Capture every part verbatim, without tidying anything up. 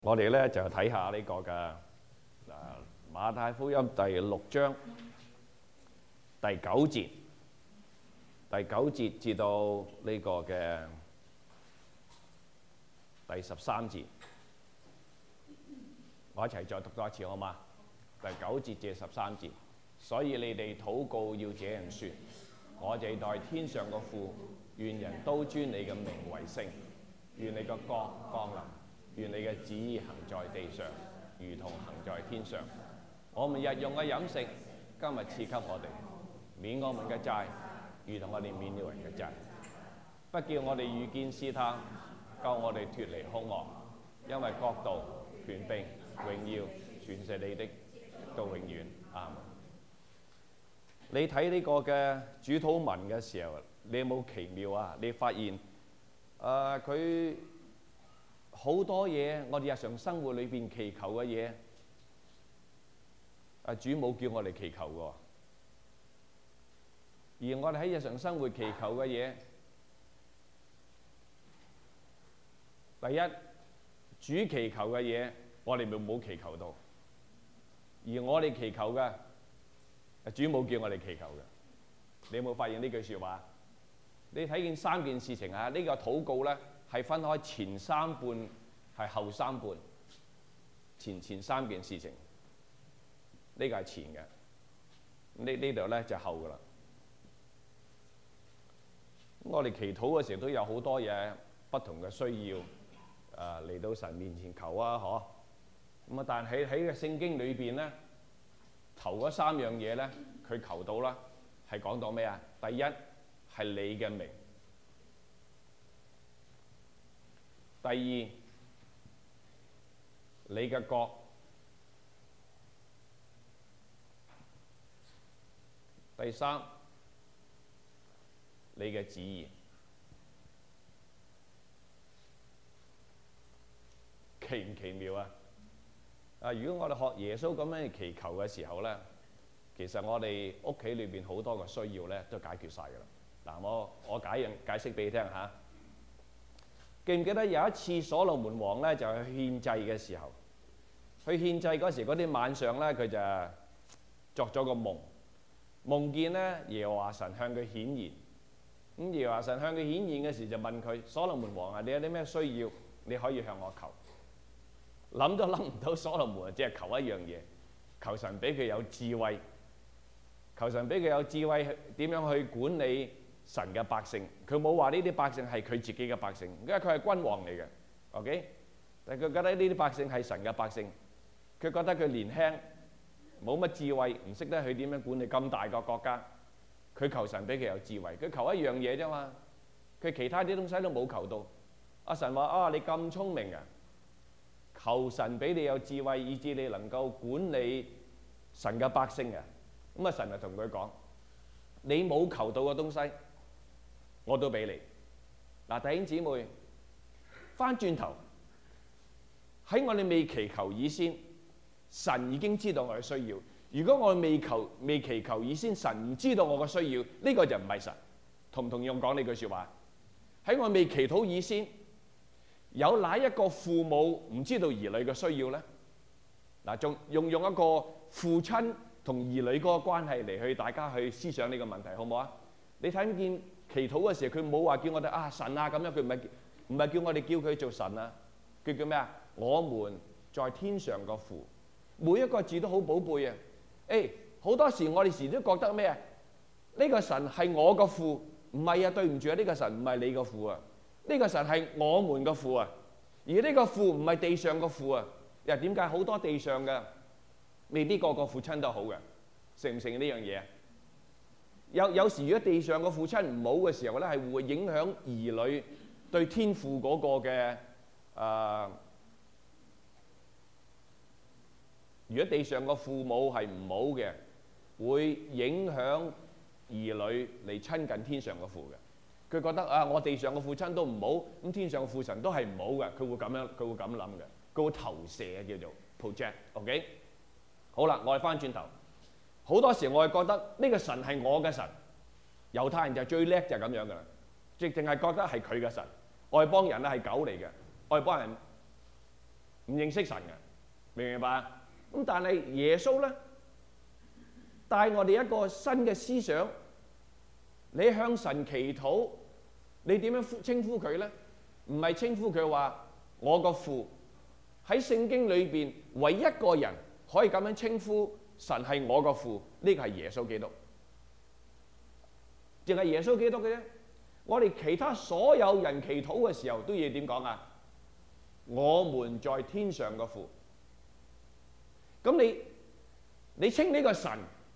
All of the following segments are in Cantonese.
我哋咧就睇下呢個嘅誒馬太福音第六章第九節，第九節至到呢個嘅第十三節，我一齊再讀多一次好嗎？第九節至十三節，所以你哋禱告要這樣説：我哋在天上嘅父，願人都尊你嘅名為聖，願你嘅國降臨。願你嘅旨意行在地上，如同行在天上。我們日用嘅飲食，今日賜給我哋，免我們嘅債，如同我哋免了人嘅債。不叫我哋遇見試探，救我哋脫離兇惡。因為國度、權柄、榮耀，全是你的，到永遠。阿們。你睇呢個嘅主禱文嘅時候，你有冇奇妙啊？你發現誒佢。呃好多嘢，我哋日常生活裏邊祈求嘅嘢，啊主冇叫我哋祈求嘅，而我哋喺日常生活祈求嘅嘢，第一，主祈求嘅嘢，我哋咪冇祈求到，而我哋祈求嘅，主冇叫我哋祈求嘅。你有冇發現呢句説話？你睇見三件事情啊，呢個禱告咧。係分開前三半，係後三半。前前三件事情，呢個係前嘅，呢呢度咧就後噶啦。我哋祈禱嘅時候都有好多嘢不同嘅需要，啊嚟到神面前求啊，嗬。咁啊，但係喺個聖經裏邊咧，頭嗰三樣嘢咧，佢求到啦，係講到咩啊？第一係你嘅名。第二，你嘅國；第三，你嘅旨意。奇唔奇妙啊？啊！如果我哋學耶穌咁樣祈求嘅時候咧，其實我哋屋企裏邊好多個需要咧都解決晒㗎啦。嗱，我我解樣解釋俾你聽嚇。記唔記得有一次所羅門王咧就去獻祭嘅時候，去獻祭嗰時嗰啲晚上咧，佢就作咗個夢，夢見咧耶和華神向佢顯現。咁耶和華神向佢顯現嘅時就問佢：所羅門王啊，你有啲咩需要？你可以向我求。諗都諗唔到，所羅門只係求一樣嘢，求神俾佢有智慧，求神俾佢有智慧點樣去管理神嘅百姓。佢冇話呢啲百姓係佢自己嘅百姓，因為佢係君王嚟嘅 ，OK？ 但係佢覺得呢啲百姓係神嘅百姓，佢覺得佢年輕，冇乜智慧，唔識得去點樣管理咁大個國家。佢求神俾佢有智慧，佢求一樣嘢啫嘛，佢其他啲東西都冇求到。阿神話：啊，你咁聰明啊！求神俾你有智慧，以致你能夠管理神嘅百姓啊！咁啊，神就同佢講：你冇求到嘅東西，我都俾你。嗱，弟兄姊妹，翻轉頭喺我哋未祈求以先，神已經知道我嘅需要。如果我未求未祈求以先，神唔知道我嘅需要，呢個就唔係神。同唔同意我講呢句説話？喺我未祈禱以先，有哪一個父母唔知道兒女嘅需要呢？嗱，仲用用一個父親同兒女嗰個關係嚟去大家去思想呢個問題，好唔好啊？你睇見祈禱嘅時候，佢冇話叫我哋啊神啊咁樣，佢唔係唔係叫我哋叫佢做神啊，佢叫咩啊？我們在天上個父，每一個字都好寶貝啊！誒，好多時我哋時都覺得咩啊？呢個神係我個父，唔係啊，對唔住啊，呢個神唔係你個父啊。呢個神係我們嘅父啊，而呢個父唔係地上嘅父啊。又點解好多地上嘅未必個個父親都好嘅？承唔承認呢樣嘢啊？有有時如果地上嘅父親唔好嘅時候咧，係會影響兒女對天父嗰個嘅誒、呃。如果地上嘅父母係唔好嘅，會影響兒女嚟親近天上嘅父嘅。佢覺得啊，我地上嘅父親都唔好，咁天上嘅父神都係唔好嘅，佢會咁樣，佢會咁諗嘅，佢會投射叫做 project，OK？ 好啦，我哋翻轉頭，好多時我係覺得呢個神係我嘅神，猶太人就最叻就係咁樣噶啦，即係淨係覺得係佢嘅神，外邦人咧係狗嚟嘅，外邦人唔認識神嘅，明唔明白？咁但係耶穌咧帶我哋一個新嘅思想，你向神祈禱，你點樣稱呼佢咧？唔係稱呼佢話我個父。喺聖經裏邊，唯一一個人可以咁樣稱呼神係我個父，呢個係耶穌基督，淨係耶穌基督嘅啫。我哋其他所有人祈禱嘅時候都要點講啊？我們在天上嘅父。咁你你稱呢個神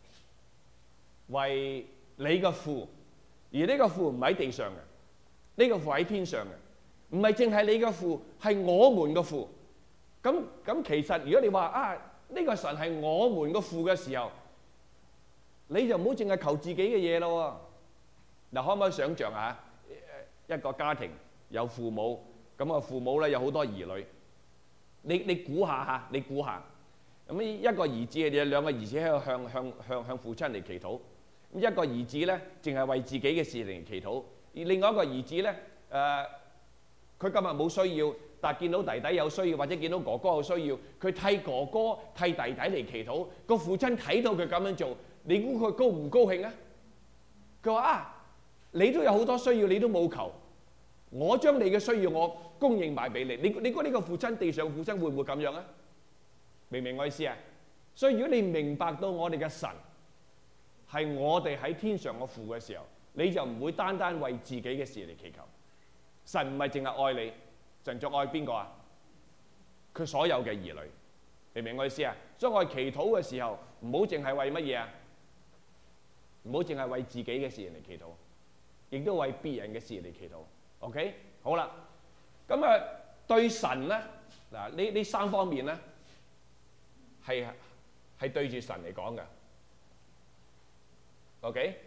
為你嘅父，而呢個父唔喺地上嘅，呢個父喺天上嘅，唔係淨係你嘅父，係我們嘅父。咁咁其實如果你話啊呢個神係我們嘅父嘅時候，你就唔好淨係求自己嘅嘢咯。嗱，可唔可以想像下一個家庭有父母，咁個父母咧有好多兒女，你你估下嚇，你估下，咁一個兒子有兩個兒子喺度向向向向父親嚟祈禱，咁一個兒子咧淨係為自己嘅事嚟祈禱，而另外一個兒子咧誒，佢今日冇需要。但係見到弟弟有需要，或者見到哥哥有需要，佢替哥哥替弟弟嚟祈禱。個父親睇到佢咁樣做，你估佢高唔高興啊？佢話啊，你都有好多需要，你都冇求，我將你嘅需要我供應埋俾你。你你估呢個父親，地上父親會唔會咁樣啊？明唔明我意思啊？所以如果你明白到我哋嘅神係我哋喺天上嘅父嘅時候，你就唔會單單為自己嘅事嚟祈求。神唔係淨係愛你。神仲愛邊個啊？佢所有嘅兒女，明唔明我意思啊？所以我哋祈禱嘅時候，唔好淨係為乜嘢啊？唔好淨係為自己嘅事嚟祈禱，亦都為別人嘅事嚟祈禱。OK， 好啦，咁啊對神咧嗱，呢呢三方面咧係係對住神嚟講嘅。OK，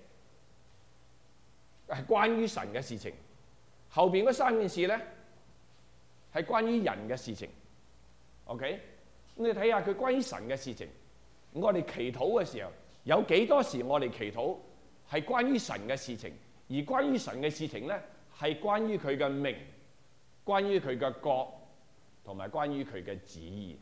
係關於神嘅事情。後邊嗰三件事咧，係關於人嘅事情 ，OK？ 咁你睇下佢關於神嘅事情，我哋祈禱嘅時候，有幾多時我哋祈禱係關於神嘅事情，而關於神嘅事情咧係關於佢嘅名，關於佢嘅國，同埋關於佢嘅旨意。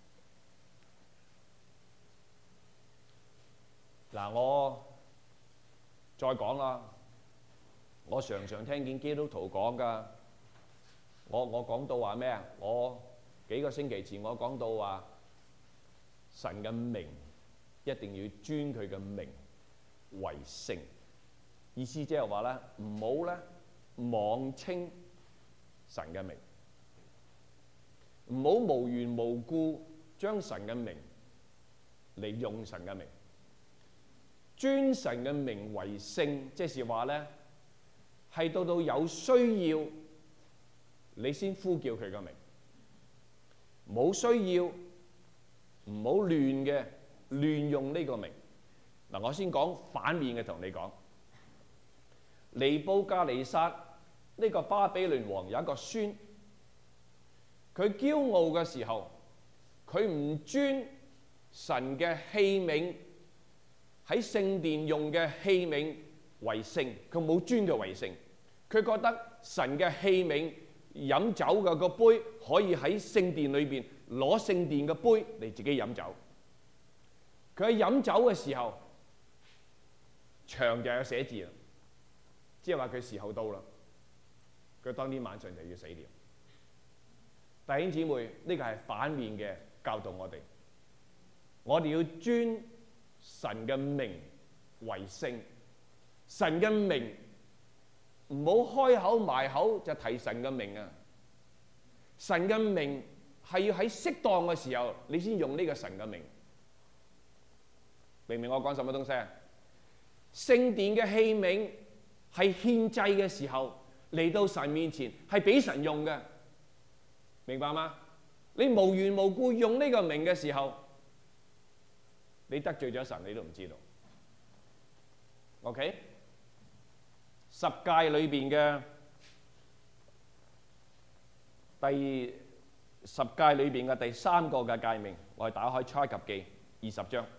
嗱，我再講啦，我常常聽見基督徒講㗎。我我講到話咩啊？我幾個星期前我講到話神嘅名一定要尊佢嘅名為聖，意思即係話咧唔好咧妄稱神嘅名，唔好無緣無故將神嘅名嚟用神嘅名，尊神嘅名為聖，即係話咧係到到有需要。你先呼叫佢個名，冇需要唔好亂嘅亂用呢個名。嗱，我先講反面嘅同你講，尼布甲尼撒呢個巴比倫王有一個孫，佢驕傲嘅時候，佢唔尊神嘅器皿喺聖殿用嘅器皿為聖，佢冇尊佢為聖，佢覺得神嘅器皿。飲酒嘅個杯可以喺聖殿裏邊攞聖殿嘅杯嚟自己飲酒。佢喺飲酒嘅時候，牆就有寫字啦，即係話佢時候到啦。佢當天晚上就要死掉。弟兄姊妹，呢個係反面嘅教導我哋。我哋要尊神嘅名為聖，神嘅名。唔好開口埋口就提神嘅名啊！神嘅名係要喺適當嘅時候，你先用呢個神嘅名。明唔明我講什麼東西啊？聖殿嘅器皿係獻祭嘅時候嚟到神面前，係俾神用嘅，明白嗎？你無緣無故用呢個名嘅時候，你得罪咗神，你都唔知道。OK？十誡裏邊嘅第十誡裏邊嘅第三個嘅誡命，我哋打開出埃及記二十章。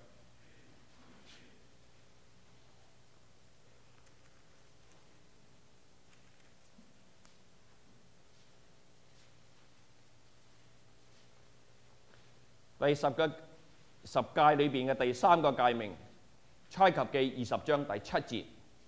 第十個十誡裏邊嘅第三個誡命，《出埃及記》二十章第七節。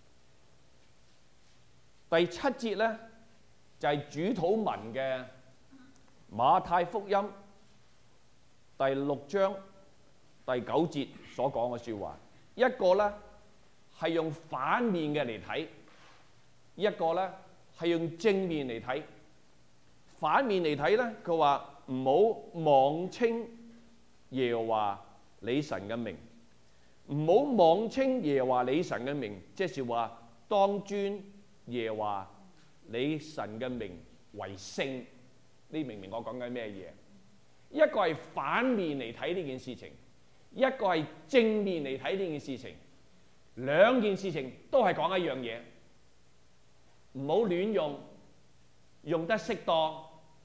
第七節咧就係、是、主禱文嘅馬太福音第六章第九節所講嘅説話。一個咧係用反面嘅嚟睇，一個咧係用正面嚟睇。反面嚟睇咧，佢話唔好妄稱耶和華你神嘅名，唔好妄稱耶和華你神嘅名，即係話當尊耶和華你神嘅名為聖。你明唔明我講緊咩嘢？一個係反面嚟睇呢件事情，一個係正面嚟睇呢件事情，兩件事情都係講一樣嘢，唔好亂用，用得適當。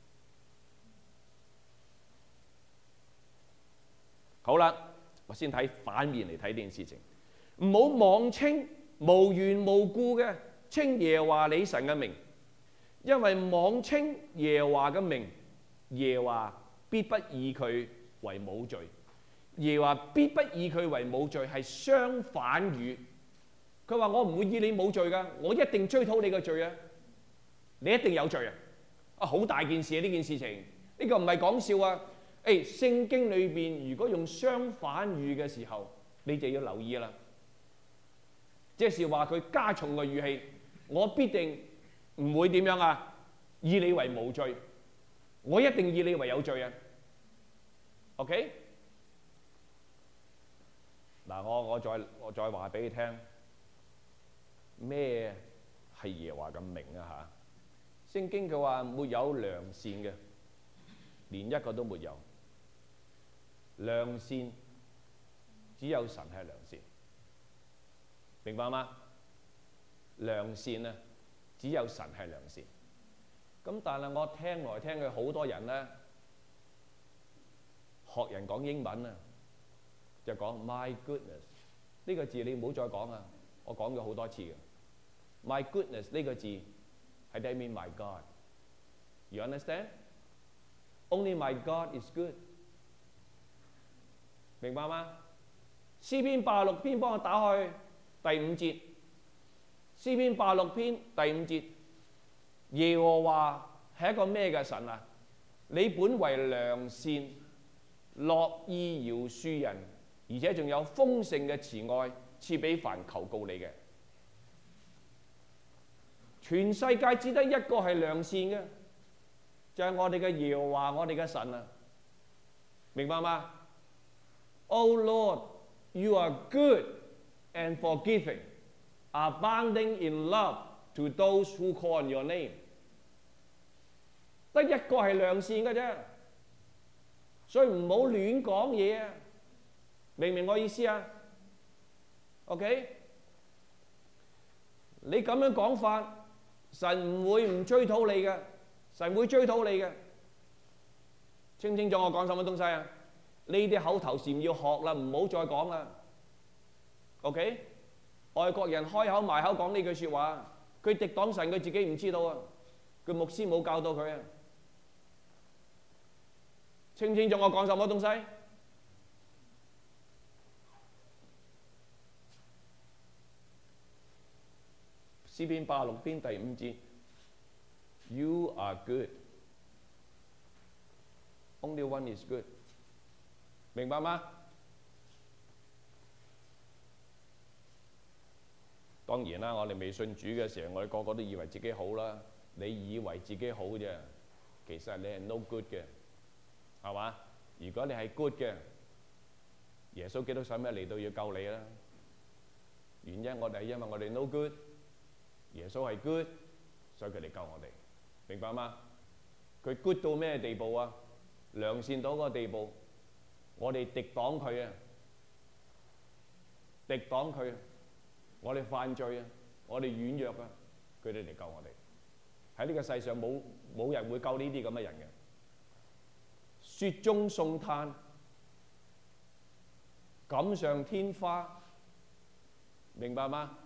好啦，我先睇反面嚟睇呢件事情，唔好妄稱無緣無故嘅稱耶和華你神嘅名，因為妄稱耶和華嘅名，耶和華必不以佢為冇罪。耶和華必不以佢為冇罪係相反語。佢話我唔會以你冇罪㗎，我一定追討你嘅罪啊！你一定有罪啊！啊，好大件事啊！呢件事情，呢個唔係講笑啊！誒，聖經裏邊如果用相反語嘅時候，你就要留意啦。即是話佢加重個語氣，我必定唔會點樣啊？以你為無罪，我一定以你為有罪啊。OK？嗱，我我再我再話俾你聽，咩係耶和華嘅名啊？嚇，聖經佢話沒有良善嘅，連一個都沒有。良善只有神係良善，明白嗎？良善啊，只有神係良善。咁但係我聽來聽去，好多人咧學人講英文啊，就講 My goodness 呢個字，你唔好再講啊！我講咗好多次嘅 My goodness 呢個字係 That mean my God。You understand? Only my God is good。明白嗎？詩篇八十六篇，幫我打開第五節。詩篇八十六篇第五節，耶和華係一個咩嘅神啊？你本為良善，樂意饒恕人，而且仲有豐盛嘅慈愛，賜俾凡求告你嘅。全世界只得一個係良善嘅，就係我哋嘅耶和華，我哋嘅神啊！明白嗎？ Oh Lord, you are good and forgiving, abounding in love to those who call on your name。得一個係良善嘅啫，所以唔好亂講嘢啊！明唔明我意思啊 ？OK？ 你咁樣講法，神唔會唔追討你嘅，神會追討你嘅。清唔清楚我講什麼東西啊？呢啲口頭禪要學啦，唔好再講啦。OK？ 外國人開口埋口講呢句説話，佢敵擋神，佢自己唔知道啊。佢牧師冇教到佢啊。清唔清楚我講什麼東西？詩篇八十六篇第五節 ，You are good, only one is good。明白嗎？當然啦，我哋未信主嘅時候，我哋個個都以為自己好啦。你以為自己好啫，其實你係 no good 嘅，係嘛？如果你係 good 嘅，耶穌基督使咩嚟到要救你啦？原因我哋係因為我哋 no good， 耶穌係 good， 所以佢嚟救我哋，明白嗎？佢 good 到咩地步啊？良善到個地步。我哋敵擋佢啊，敵擋佢，我哋犯罪啊，我哋軟弱啊，佢哋嚟救我哋。喺呢個世上冇冇人會救呢啲咁嘅人嘅。雪中送炭，錦上添花，明白嗎？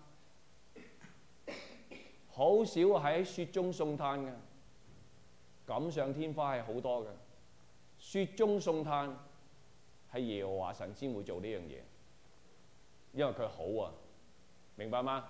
好少喺雪中送炭嘅，錦上添花係好多嘅。雪中送炭。 係耶和華神先會做呢樣嘢，因為佢好啊，明白嗎？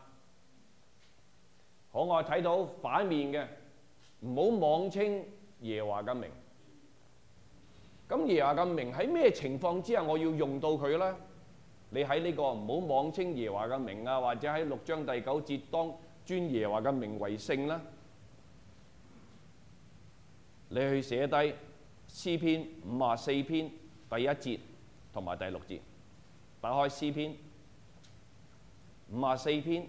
好，我睇到反面嘅，唔好妄稱耶和華嘅名。咁耶和華嘅名喺咩情況之下我要用到佢咧？你喺呢個唔好妄稱耶和華嘅名啊，或者喺六章第九節當尊耶和華嘅名為聖啦，你去寫低詩篇五十四篇第一節同埋第六節，打開詩篇五十四篇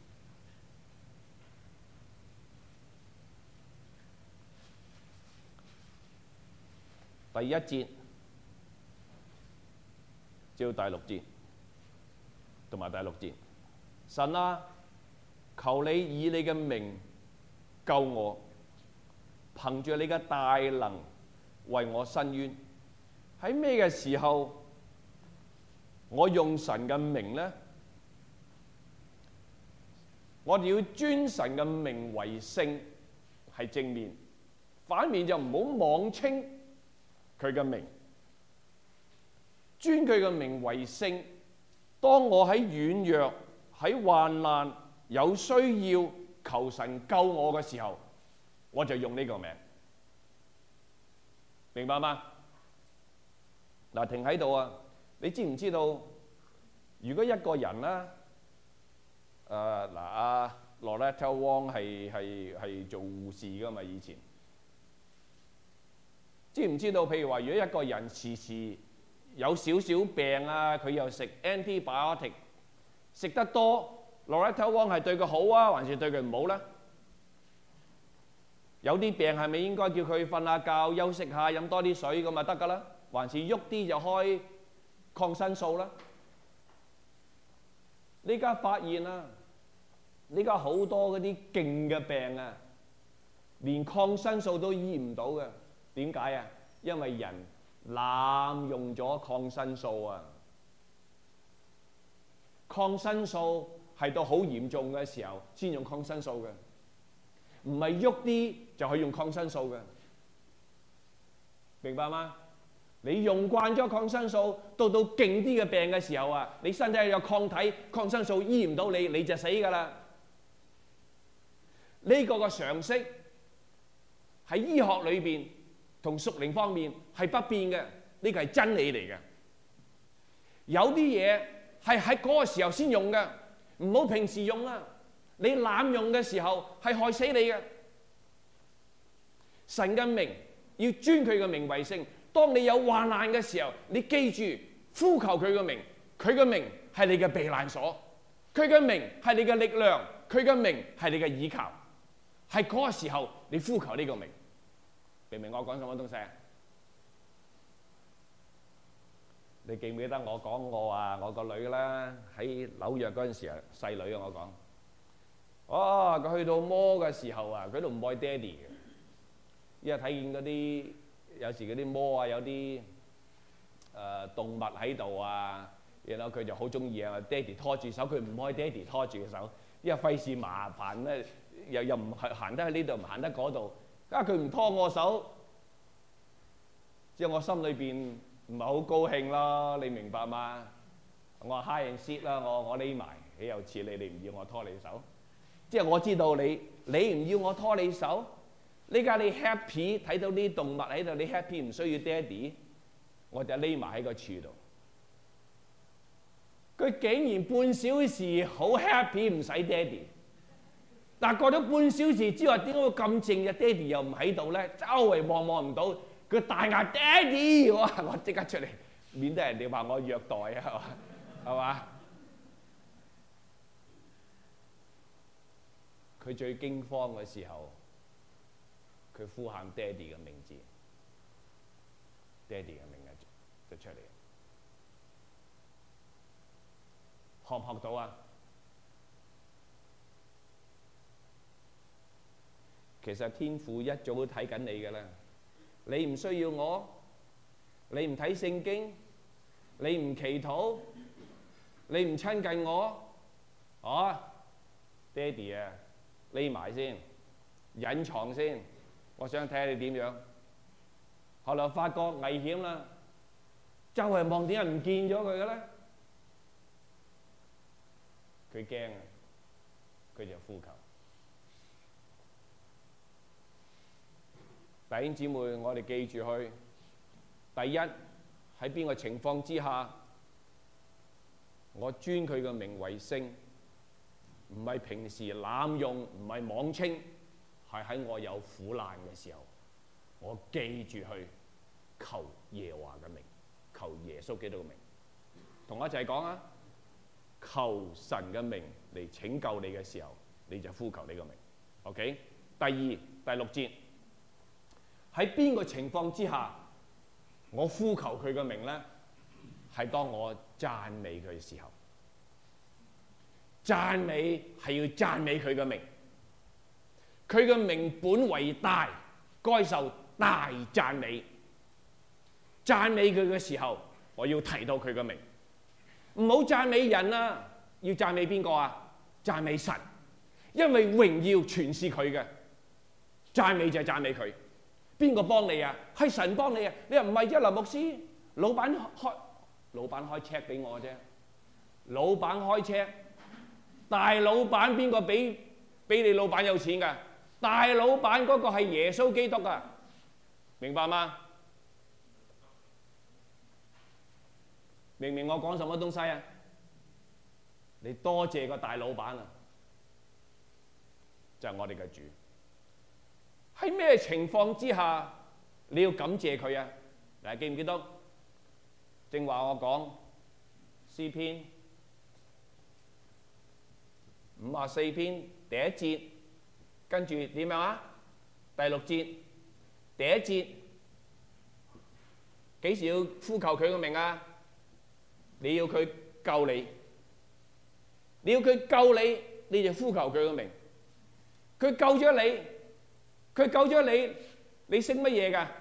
第一節至到第六節，同埋第六節，神啊，求你以你嘅名救我，憑住你嘅大能為我伸冤。喺咩嘅時候我用神嘅名呢？我哋要尊神嘅名為聖，係正面；反面就唔好妄稱佢嘅名，尊佢嘅名為聖。當我喺軟弱、喺患難、有需要求神救我嘅時候，我就用呢個名，明白嗎？嗱，停喺度啊！你知唔知道？如果一個人咧，誒嗱，阿 Loretta Wong 係係係做護士噶嘛？以前知唔知道？譬如話，如果一個人時時有少少病啊，佢又食 antibiotic， 食得多 ，Loretta Wong 係對佢好啊，還是對佢唔好咧？有啲病係咪應該叫佢瞓下覺、休息下、飲多啲水咁就得㗎啦？還是喐啲就開抗生素啦？呢家發現啊，呢家好多嗰啲勁嘅病啊，連抗生素都醫唔到嘅。點解啊？因為人濫用咗抗生素啊！抗生素係到好嚴重嘅時候先用抗生素嘅，唔係喐啲就可以用抗生素嘅，明白嗎？你用慣咗抗生素，到到勁啲嘅病嘅時候啊，你身體有抗體，抗生素醫唔到你，你就死㗎啦。呢個個常識喺醫學裏邊同屬靈方面係不變嘅，呢個係真理嚟嘅。有啲嘢係喺嗰個時候先用嘅，唔好平時用啊！你濫用嘅時候係害死你嘅。神嘅名要尊佢嘅名為聖。當你有患難嘅時候，你記住呼求佢嘅名，佢嘅名係你嘅避難所，佢嘅名係你嘅力量，佢嘅名係你嘅倚靠。係嗰個時候你呼求呢個名，明唔明我講什麼東西啊？你記唔記得我講我話我個女啦，喺紐約嗰陣時啊，細女啊，我講，哦，佢去到摩嘅時候啊，佢都唔愛爹哋嘅，因為睇見嗰啲有時嗰啲摩啊，有啲誒、呃、動物喺度啊，然後佢就好中意啊，爹哋拖住手，佢唔愛爹哋拖住嘅手，因為費事麻煩咧，又又唔行得喺呢度，唔行得嗰度，啊佢唔拖我手，即係我心裏邊唔係好高興咯，你明白嗎？我話 high and sit 啦，我我匿埋，豈有此理，你唔要我拖你手，即係我知道你你唔要我拖你手。呢家你 happy 睇到啲動物喺度，你 happy 唔需要爹哋，我就匿埋喺個柱度。佢竟然半小時好 happy 唔使爹哋，但係過咗半小時之後，點解會咁靜嘅？爹哋又唔喺度咧，周圍望望唔到，佢大嗌爹哋，哇！我即刻出嚟，免得人哋話我虐待啊，係嘛？佢最驚慌嘅時候。佢呼喊爹哋嘅名字，爹哋嘅名字就出嚟，學唔學到啊？其實天父一早都睇緊你㗎啦，你唔需要我，你唔睇聖經，你唔祈禱，你唔親近我，啊，爹哋啊，匿埋先，隱藏先。我想睇下你點樣，後來發覺危險啦， 周圍望點解唔見咗佢嘅咧？佢驚啊！佢就呼求。弟兄姊妹，我哋記住去。第一，喺邊個情況之下，我尊佢嘅名為聖，唔係平時濫用，唔係妄稱，係喺我有苦難嘅時候，我記住去求耶和華嘅名，求耶穌基督嘅名。同我一齊講啊！求神嘅名嚟拯救你嘅時候，你就呼求你嘅名。OK。第二、第六節，喺邊個情況之下，我呼求佢嘅名咧？係當我讚美佢嘅時候。讚美係要讚美佢嘅名，佢嘅名本為大，該受大讚美。讚美佢嘅時候，我要提到佢嘅名，唔好讚美人啊！要讚美邊個啊？讚美神，因為榮耀全是佢嘅。讚美就係讚美佢。邊個幫你啊？係神幫你啊！你又唔係啫，林牧師，老闆開老闆開車俾我啫，老闆開車，大老闆邊個俾俾你老闆有錢㗎？大老闆嗰個係耶穌基督㗎，明白嗎？明唔明我講什麼東西啊？你多謝個大老闆啊，就係我哋嘅主。喺咩情況之下你要感謝佢啊？嗱，記唔記得正話我講詩篇五十四篇第一節，跟住點樣啊？第六節第一節幾時要呼求佢嘅名啊？你要佢救你，你要佢救你，你就呼求佢嘅名。佢救咗你，佢救咗你，你姓乜嘢㗎？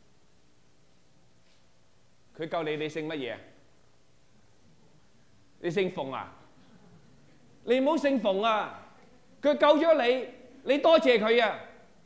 佢救你，你姓乜嘢？你姓馮啊？你唔好姓馮啊！佢救咗你，你多謝佢啊！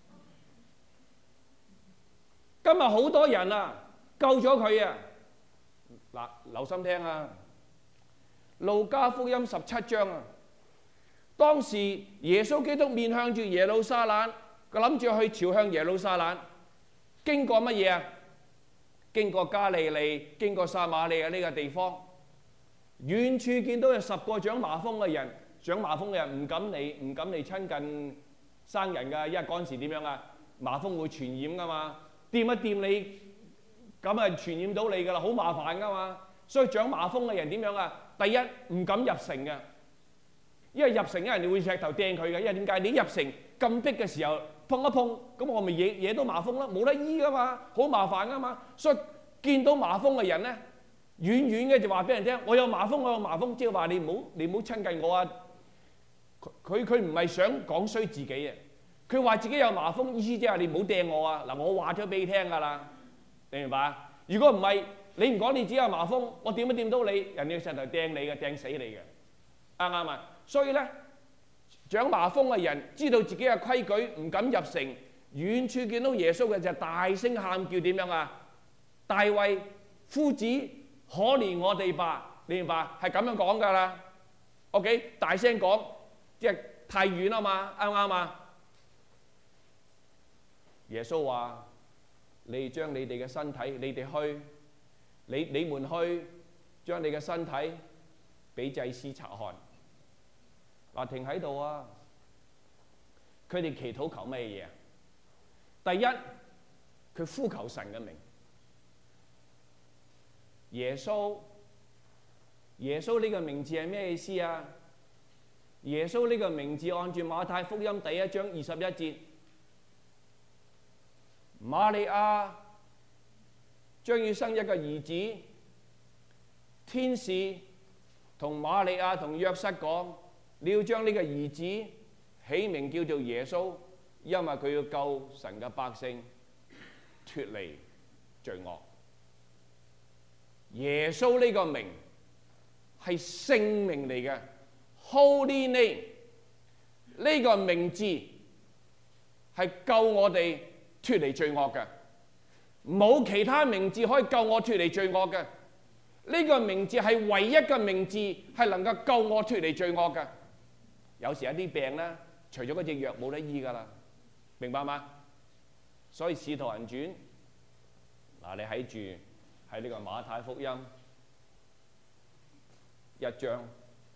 今日好多人啊，救咗佢啊！嗱，留心聽啊！路加福音十七章啊，當時耶穌基督面向住耶路撒冷，佢諗住去朝向耶路撒冷，經過乜嘢啊？經過加利利，經過撒瑪利亞呢個地方，遠處見到有十個長麻風嘅人，長麻風嘅人唔敢嚟，唔敢嚟親近生人㗎，因為嗰陣時點樣啊？麻風會傳染㗎嘛，掂一掂你，咁啊傳染到你㗎啦，好麻煩㗎嘛。所以長麻風嘅人點樣啊？第一唔敢入城嘅，因為入城咧人哋會石頭掟佢嘅，因為點解？你入城咁逼嘅時候碰一碰，咁我咪惹惹到麻風啦，冇得醫㗎嘛，好麻煩㗎嘛。所以見到麻風嘅人咧，遠遠嘅就話俾人聽：我有麻風，我有麻風，即係話你唔好你唔好親近我啊！佢佢唔係想講衰自己啊，佢話自己有麻風，意思即係你唔好掟我啊！嗱，我話咗俾你聽㗎啦，你明白？如果唔係，你唔講你自己有麻風，我掂都掂到你，人哋石頭掟你嘅，掟死你嘅，啱唔啱啊？所以咧，長麻風嘅人知道自己嘅規矩，唔敢入城，遠處見到耶穌嘅就大聲喊叫點樣啊？大衛夫子，可憐我哋吧！你明白？係咁樣講㗎啦。OK， 大聲講，即係太遠啊嘛，啱唔啱啊？耶穌話：你將你哋嘅身體，你哋去。你你們去將你嘅身體俾祭司察看。嗱，停喺度啊！佢哋祈禱求咩嘢啊？第一，佢呼求神嘅名。耶穌，耶穌呢個名字係咩意思啊？耶穌呢個名字按住馬太福音第一章二十一節，瑪利亞將要生一個兒子，天使同瑪利亞同約瑟講：你要將呢個兒子起名叫做耶穌，因為佢要救神嘅百姓脫離罪惡。耶穌呢個名係聖名嚟嘅 ，Holy Name， 呢個名字係救我哋脫離罪惡嘅。冇其他名字可以救我脫離罪惡嘅， 呢個名字係唯一嘅名字，係能夠救我脫離罪惡嘅。有時有啲病咧，除咗嗰隻藥冇得醫㗎啦，明白嗎？所以《使徒行傳》嗱，你喺住喺呢個馬太福音一章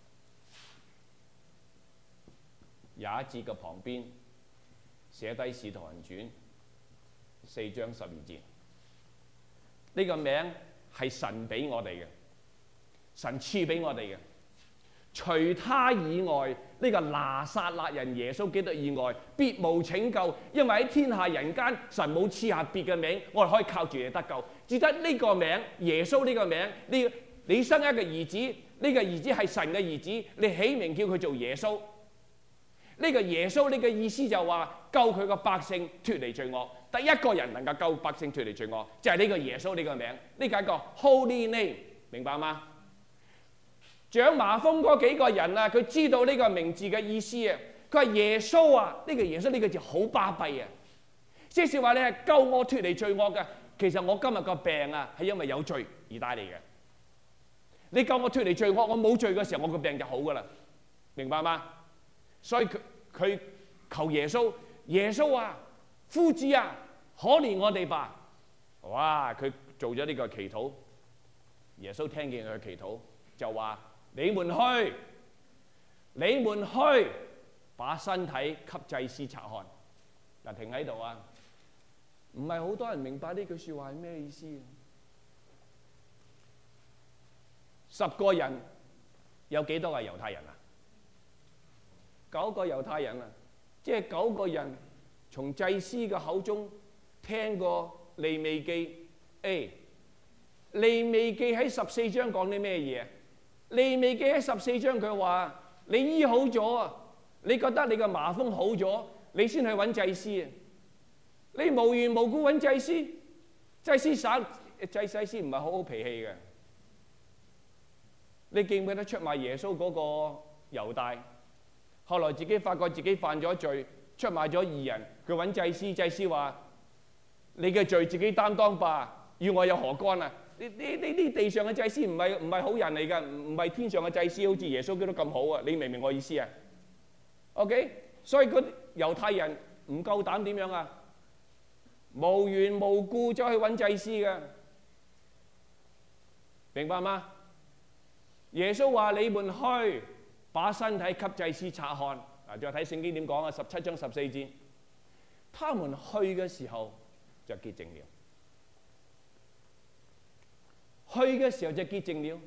廿一節嘅旁邊寫低《使徒行傳》四章十二節，呢個名係神俾我哋嘅，神賜俾我哋嘅。除他以外，呢個拿撒勒人耶穌基督以外，別無拯救。因為喺天下人間，神冇賜下別嘅名，我哋可以靠住嚟得救。只得呢個名，耶穌呢個名，呢你生一個兒子，呢個兒子係神嘅兒子，你起名叫佢做耶穌。呢個耶穌呢個意思就話救佢個百姓脫離罪惡。第一個人能夠救百姓脫離罪惡，就係呢個耶穌呢個名，呢個係一個 Holy Name， 明白嗎？長麻風嗰幾個人啊，佢知道呢個名字嘅意思啊。佢話耶穌啊，呢個耶穌呢個字好巴閉啊，即是話你係救我脫離罪惡嘅。其實我今日個病啊，係因為有罪而帶嚟嘅。你救我脫離罪惡，我冇罪嘅時候，我個病就好噶啦，明白嗎？所以佢佢求耶穌，耶穌啊，夫子啊，可憐我哋吧。哇！佢做咗呢個祈禱，耶穌聽見佢嘅祈禱，就話：你們去，你們去，把身體給祭司察看。嗱，停喺度啊！唔係好多人明白呢句説話係咩意思。十個人有幾多個猶太人啊？九個猶太人啊，即係九個人從祭司嘅口中聽過利未記。誒，利未記喺十四章講啲咩嘢？利未記喺十四章佢話：你醫好咗啊，你覺得你個麻風好咗，你先去揾祭司啊！你無緣無故揾祭司，祭司省祭祭司唔係好好脾氣嘅。你記唔記得出賣耶穌嗰個猶大？後來自己發覺自己犯咗罪，出賣咗義人，佢揾祭司，祭司話：你嘅罪自己擔當吧，與我有何干啊？呢呢呢啲地上嘅祭司唔係唔係好人嚟㗎，唔係天上嘅祭司，好似耶穌基督咁好啊！你明唔明我意思啊 ？OK， 所以嗰啲猶太人唔夠膽點樣啊？無緣無故走去揾祭司㗎，明白嗎？耶穌話：你們去，把身體給祭司察看。嗱，再睇聖經點講啊？十七章十四節，他們去嘅時候就潔淨了。去嘅時候就潔淨了，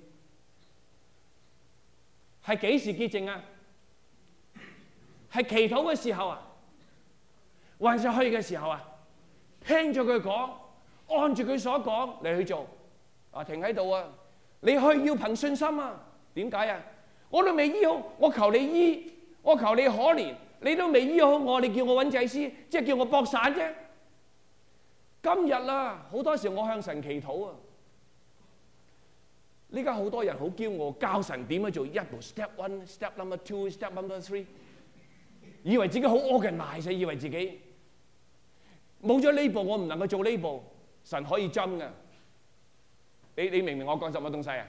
係幾時潔淨啊？係祈禱嘅時候啊，還是去嘅時候啊？聽咗佢講，按住佢所講嚟去做。啊，停喺度啊！你去要憑信心啊！點解啊？我都未醫好，我求你醫，我求你可憐，你都未醫好我，你叫我揾祭司，即係叫我搏散啫。今日啊，好多時我向神祈禱啊。呢家好多人好驕傲，教神點樣做一步 step one、step number two、step number three， 以為自己好 organize，以為自己冇咗呢步，我唔能夠做呢步，神可以針㗎。你你明唔明我講什麼東西啊？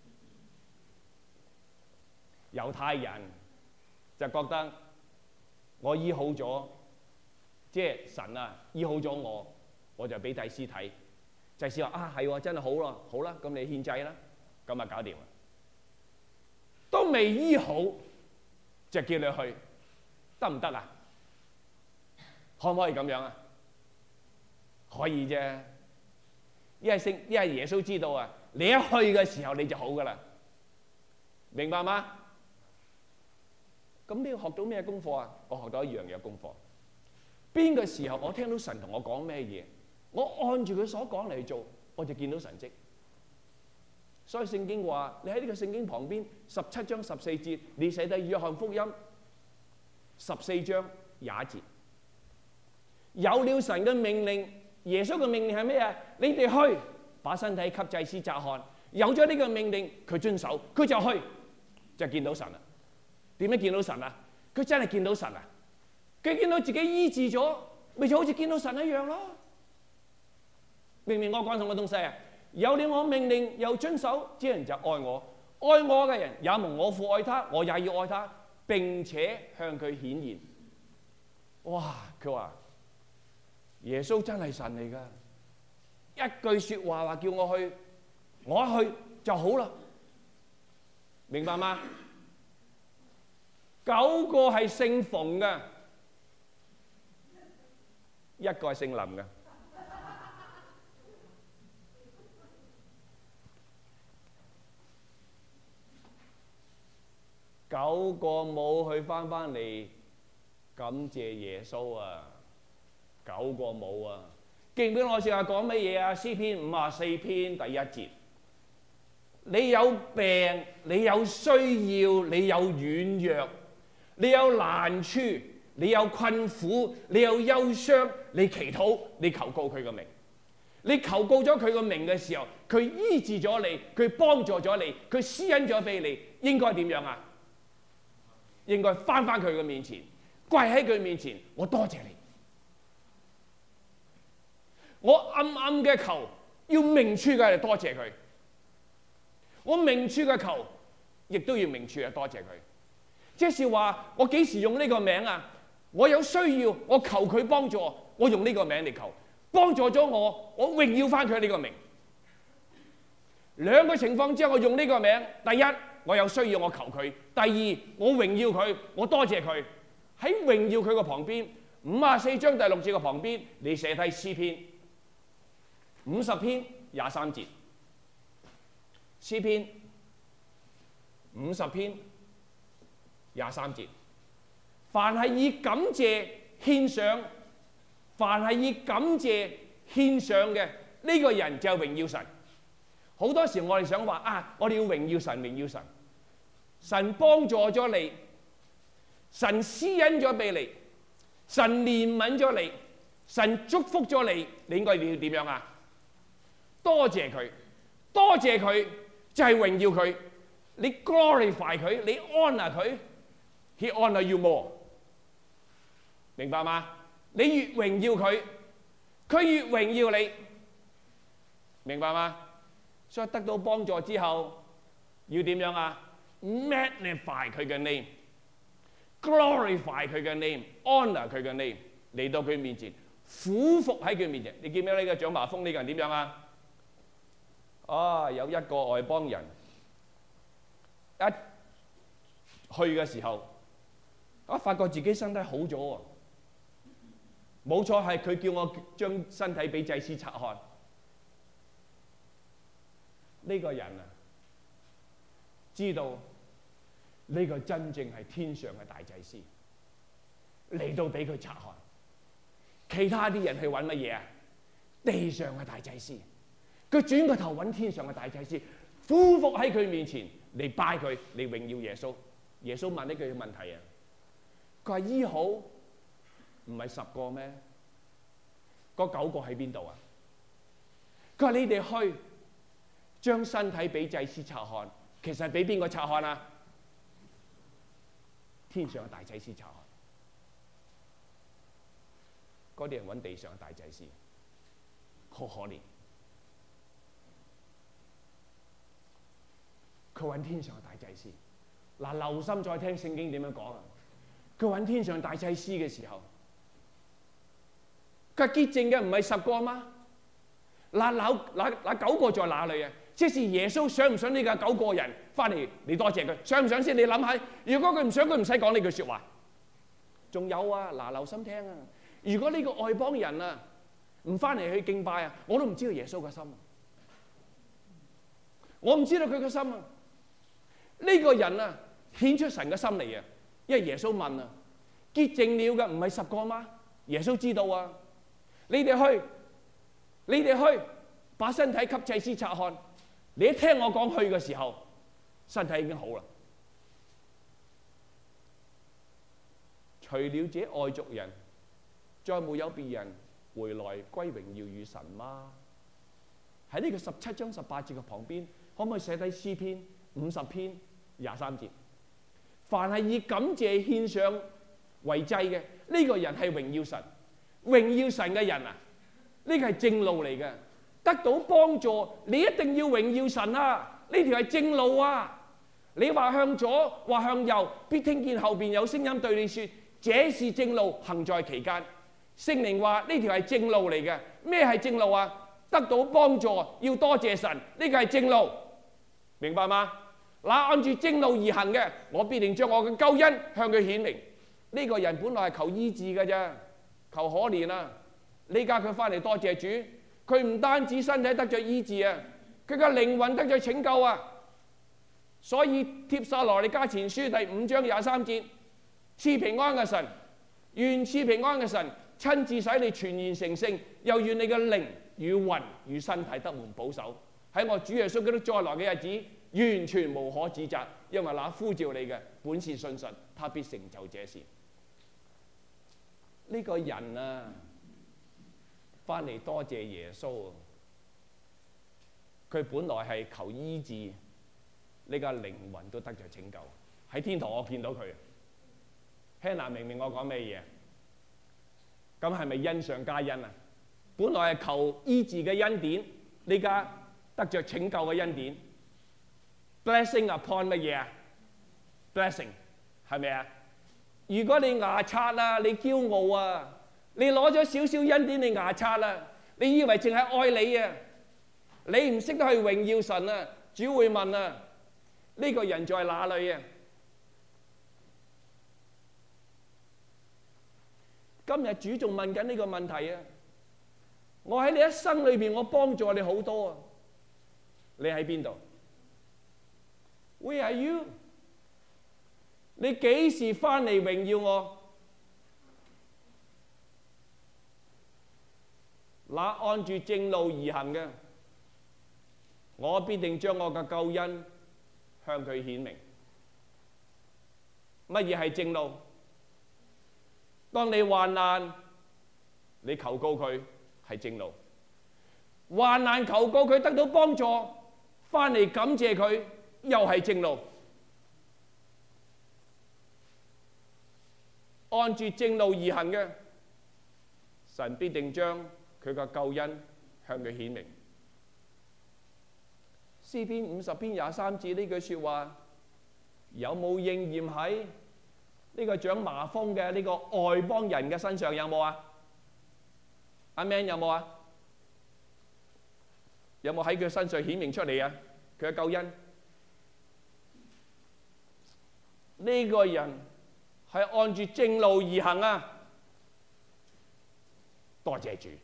猶太人就覺得我醫好咗，即係神啊醫好咗我，我就俾祭司睇。祭司話：啊係喎，真係好咯，好啦，咁你獻祭啦，咁啊搞掂啦。都未醫好就叫你去，得唔得啊？可唔可以咁樣啊？可以啫。因為聖，因為耶穌知道啊，你一去嘅時候你就好噶啦，明白嗎？咁你要學到咩功課啊？我學到一樣嘢功課。邊個時候我聽到神同我講咩嘢，我按住佢所講嚟做，我就見到神蹟。所以聖經話，你喺呢個聖經旁邊十七章十四節，你寫低約翰福音十四章廿一節，有了神嘅命令。耶穌嘅命令係咩啊？你哋去把身體給祭司察看。有咗呢個命令，佢遵守，佢就去，就見到神啦。點樣見到神啊？佢真係見到神啊！佢見到自己醫治咗，咪就好似見到神一樣咯。明唔明我講什麼東西啊？ 有了我命令又遵守，這人就愛我。愛我嘅人也蒙我父愛他，我也要愛他，並且向佢顯現。哇！佢話耶穌真係神嚟㗎，一句説話話叫我去，我一去就好啦，明白嗎？九個係姓馮嘅，一個係姓林嘅。九個冇去翻返嚟感謝耶穌啊！九個冇啊！記唔記得我成日講乜嘢啊？詩篇五十四篇第一節，你有病，你有需要，你有軟弱，你有難處，你有困苦，你有憂傷，你祈禱，你求告佢個名。你求告咗佢個名嘅時候，佢醫治咗你，佢幫助咗你，佢施恩咗俾你，應該點樣啊？應該翻返佢嘅面前，跪喺佢面前，我多謝你。我暗暗嘅求，要明處嘅嚟多謝佢。我明處嘅求，亦都要明處嘅多謝佢。即是話，我幾時用呢個名啊？我有需要，我求佢幫助，我用呢個名嚟求，幫助咗我，我榮耀翻佢呢個名。兩個情況之下，我用呢個名，第一，我有需要，我求佢；第二，我榮耀佢，我多謝佢。喺榮耀佢個旁邊，五十四章第六節嘅旁邊，你寫低詩篇五十篇廿三節，詩篇五十篇廿三節，凡係以感謝獻上，凡係以感謝獻上嘅呢個人就係榮耀神。好多時我哋想話啊，我哋要榮耀神，榮耀神。神幫助咗你，神施恩咗俾你，神憐憫咗你，神祝福咗你，你應該要點樣啊？多謝佢，多謝佢就係榮耀佢。你 glorify 佢，你 honor 佢 ，he honor you more， 明白嗎？你越榮耀佢，佢越榮耀你，明白嗎？所以得到幫助之後，要點樣啊？ magnify 佢嘅 name，glorify 佢嘅 name，honor 佢嘅 name， 嚟到佢面前，俯伏喺佢面前。你記唔記得呢個長麻風呢個人點樣啊？啊，有一個外邦人一去嘅時候，啊，發覺自己身體好咗喎。冇錯，係佢叫我將身體俾祭司察看。呢個人啊，知道呢個真正係天上嘅大祭司嚟到俾佢察看。其他啲人去揾乜嘢啊？地上嘅大祭司。佢轉個頭揾天上嘅大祭司，俯伏喺佢面前嚟拜佢，嚟榮耀耶穌。耶穌問呢句問題啊，佢話醫好唔係十個咩？嗰九個喺邊度啊？佢話你哋去將身體俾祭司察看，其實係俾邊個察看啊？天上嘅大祭司察看。嗰啲人揾地上嘅大祭司，好可憐。佢揾天上嘅大祭司，嗱，留心再聽聖經點樣講啊！佢揾天上大祭司嘅時候，佢潔淨嘅唔係十個嗎？嗱，嗱嗱嗱九個在哪裏啊？即是耶穌想唔想呢個九個人翻嚟嚟多謝佢？想唔想先？你諗下，如果佢唔想，佢唔使講呢句説話。仲有啊，嗱，留心聽啊！如果呢個外邦人啊唔翻嚟去敬拜啊，我都唔知道耶穌嘅心，我唔知道佢嘅心啊！呢個人啊，顯出神嘅心嚟啊！因為耶穌問啊，潔淨了嘅唔係十個嗎？耶穌知道啊！你哋去，你哋去，把身體給祭司察看。你一聽我講去嘅時候，身體已經好啦。除了這外族人，再沒有別人回來歸榮耀與神嗎？喺呢個十七章十八節嘅旁邊，可唔可以寫低詩篇五十篇廿三節？凡係以感謝獻上為祭嘅，呢個人係榮耀神。榮耀神嘅人啊，呢個係正路嚟嘅。 得到幫助，你一定要榮耀神啊！呢條係正路啊！你話向左，話向右，必聽見後邊有聲音對你説：這是正路，行在其間。聖靈話呢條係正路嚟嘅。咩係正路啊？得到幫助要多謝神，呢個係正路，明白嗎？嗱，按住正路而行嘅，我必定將我嘅救恩向佢顯明。呢個人本來係求醫治嘅啫，求可憐啊！呢家佢翻嚟多謝主，佢唔單止身體得咗醫治啊，佢嘅靈魂得咗拯救啊！所以帖撒羅尼迦前書第五章廿三節，賜平安嘅神，願賜平安嘅神親自使你全然成聖，又願你嘅靈與魂與身體得蒙保守，喺我主耶穌基督再來嘅日子，完全無可指責，因為那呼召你嘅本是信實，他必成就這事。呢、這個人啊，翻嚟多謝耶穌，佢本來係求醫治，呢個靈魂都得咗拯救。喺天堂我見到佢。Hannah 明唔明我講咩嘢？咁係咪恩上加恩啊？本來係求醫治嘅恩典，呢家得着拯救嘅恩典。Blessing upon 乜嘢啊 ？Blessing 係咪啊？如果你牙刷啊，你驕傲啊，你攞咗少少恩典你牙刷啊，你以為淨係愛你啊？你唔識得去榮耀神啊？主會問啊，呢個人在哪裏啊？今日主仲問緊呢個問題啊！我喺你一生裏邊，我幫助你好多啊！你喺邊度 ？Where are you？ 你幾時翻嚟榮耀我？那按住正路而行嘅，我必定將我嘅救恩向佢顯明。乜嘢係正路？當你患難，你求告佢係正路；患難求告佢得到幫助，翻嚟感謝佢又係正路。按住正路而行嘅，神必定將佢嘅救恩向佢顯明。詩篇五十篇廿三節呢句説話有冇應驗喺呢個長麻風嘅呢個外邦人嘅身上？有冇啊？阿 Man 有冇啊？有冇喺佢身上顯明出嚟啊？佢嘅救恩，呢個人係按住正路而行啊！多謝主，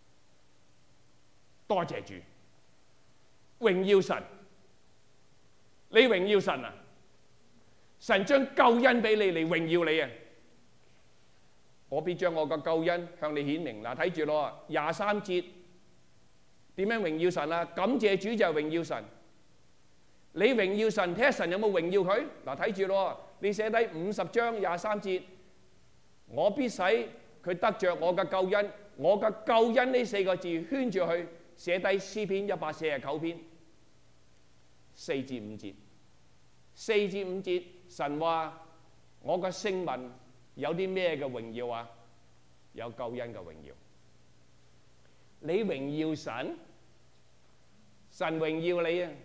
多謝主，榮耀神，你榮耀神啊！神將救恩俾你嚟榮耀你啊！我必將我嘅救恩向你顯明。嗱，睇住咯，廿三節點樣榮耀神啊？感謝主就係榮耀神。你榮耀神，睇下神有冇榮耀佢？嗱，睇住咯，你寫低五十章廿三節，我必使佢得着我嘅救恩。我嘅救恩呢四個字圈住佢，寫低詩篇一百四十九篇四至五節。四至五節，神話我嘅聖民有啲咩嘅榮耀啊？有救恩嘅榮耀。你榮耀神，神榮耀你啊！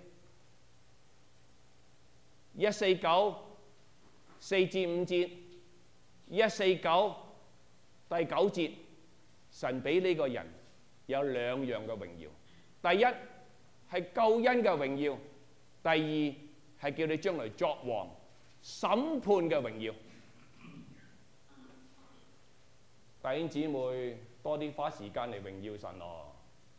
一四九四至五節，一四九第九節，神俾呢個人有兩樣嘅榮耀。第一係救恩嘅榮耀，第二係叫你將來作王審判嘅榮耀。弟兄姊妹，多啲花時間嚟榮耀神咯。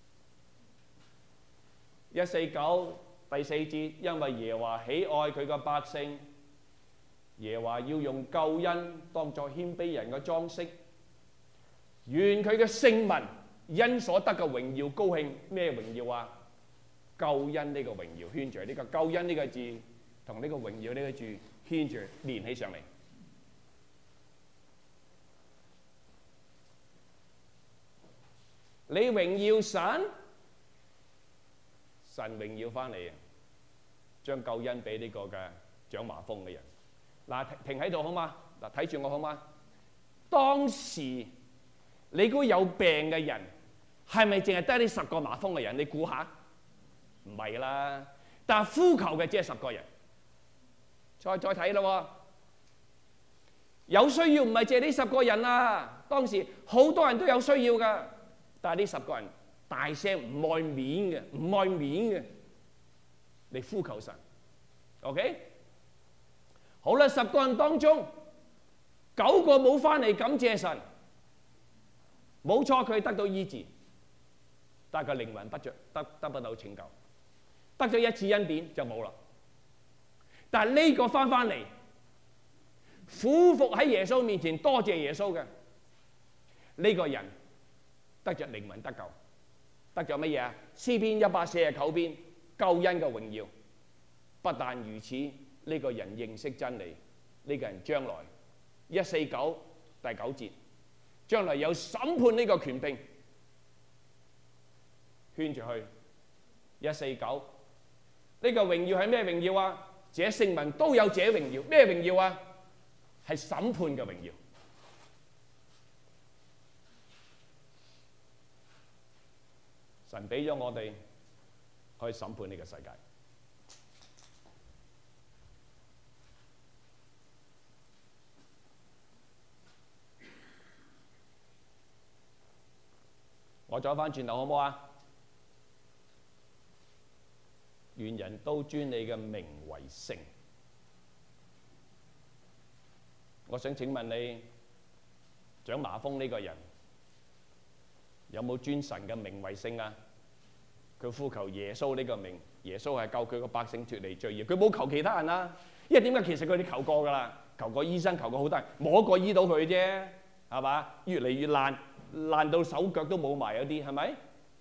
一四九第四節，因為耶和華喜愛佢嘅百姓，耶和華要用救恩當作謙卑人嘅裝飾，願佢嘅聖民因所得嘅榮耀高興。咩榮耀啊？救恩呢個榮耀圈住呢個救恩呢個字同呢個榮耀呢個字牽住連起上嚟。你榮耀神，神榮耀翻嚟啊！將救恩俾呢個嘅長麻風嘅人。嗱，停喺度好嗎？嗱，睇住我好嗎？當時你估有病嘅人係咪淨係得呢十個麻風嘅人？你估下？唔係啦，但係呼求嘅只係十個人。再再睇咯，有需要唔係借呢十個人啊！當時好多人都有需要噶，但係呢十個人大聲唔愛面嘅，唔愛面嘅嚟呼求神。OK， 好啦，十個人當中九個冇翻嚟感謝神，冇錯，佢得到醫治，但係佢靈魂不着，得得不到拯救，得咗一次恩典就冇啦。但係呢個翻翻嚟，俯伏喺耶穌面前多謝耶穌嘅呢個人，得着靈魂得救，得咗乜嘢啊？詩篇一百四十九篇救恩嘅榮耀。不但如此，呢個人認識真理，呢個人將來一四九第九節，將來有審判呢個權柄，圈住去一四九呢個榮耀係咩榮耀啊？這聖民都有這榮耀，咩榮耀啊？係審判嘅榮耀。神俾咗我哋可以審判呢個世界。我再翻轉頭好唔好啊？願人都尊你嘅名為聖。我想請問你，長麻風呢個人有冇尊神嘅名為聖啊？佢呼求耶穌呢個名，耶穌係救佢個百姓脫離罪孽，佢冇求其他人啊。因為點解？其實佢哋求過噶啦，求過醫生，求過好多人，冇一個醫到佢啫，係嘛？越嚟越爛，爛到手腳都冇埋，有啲係咪？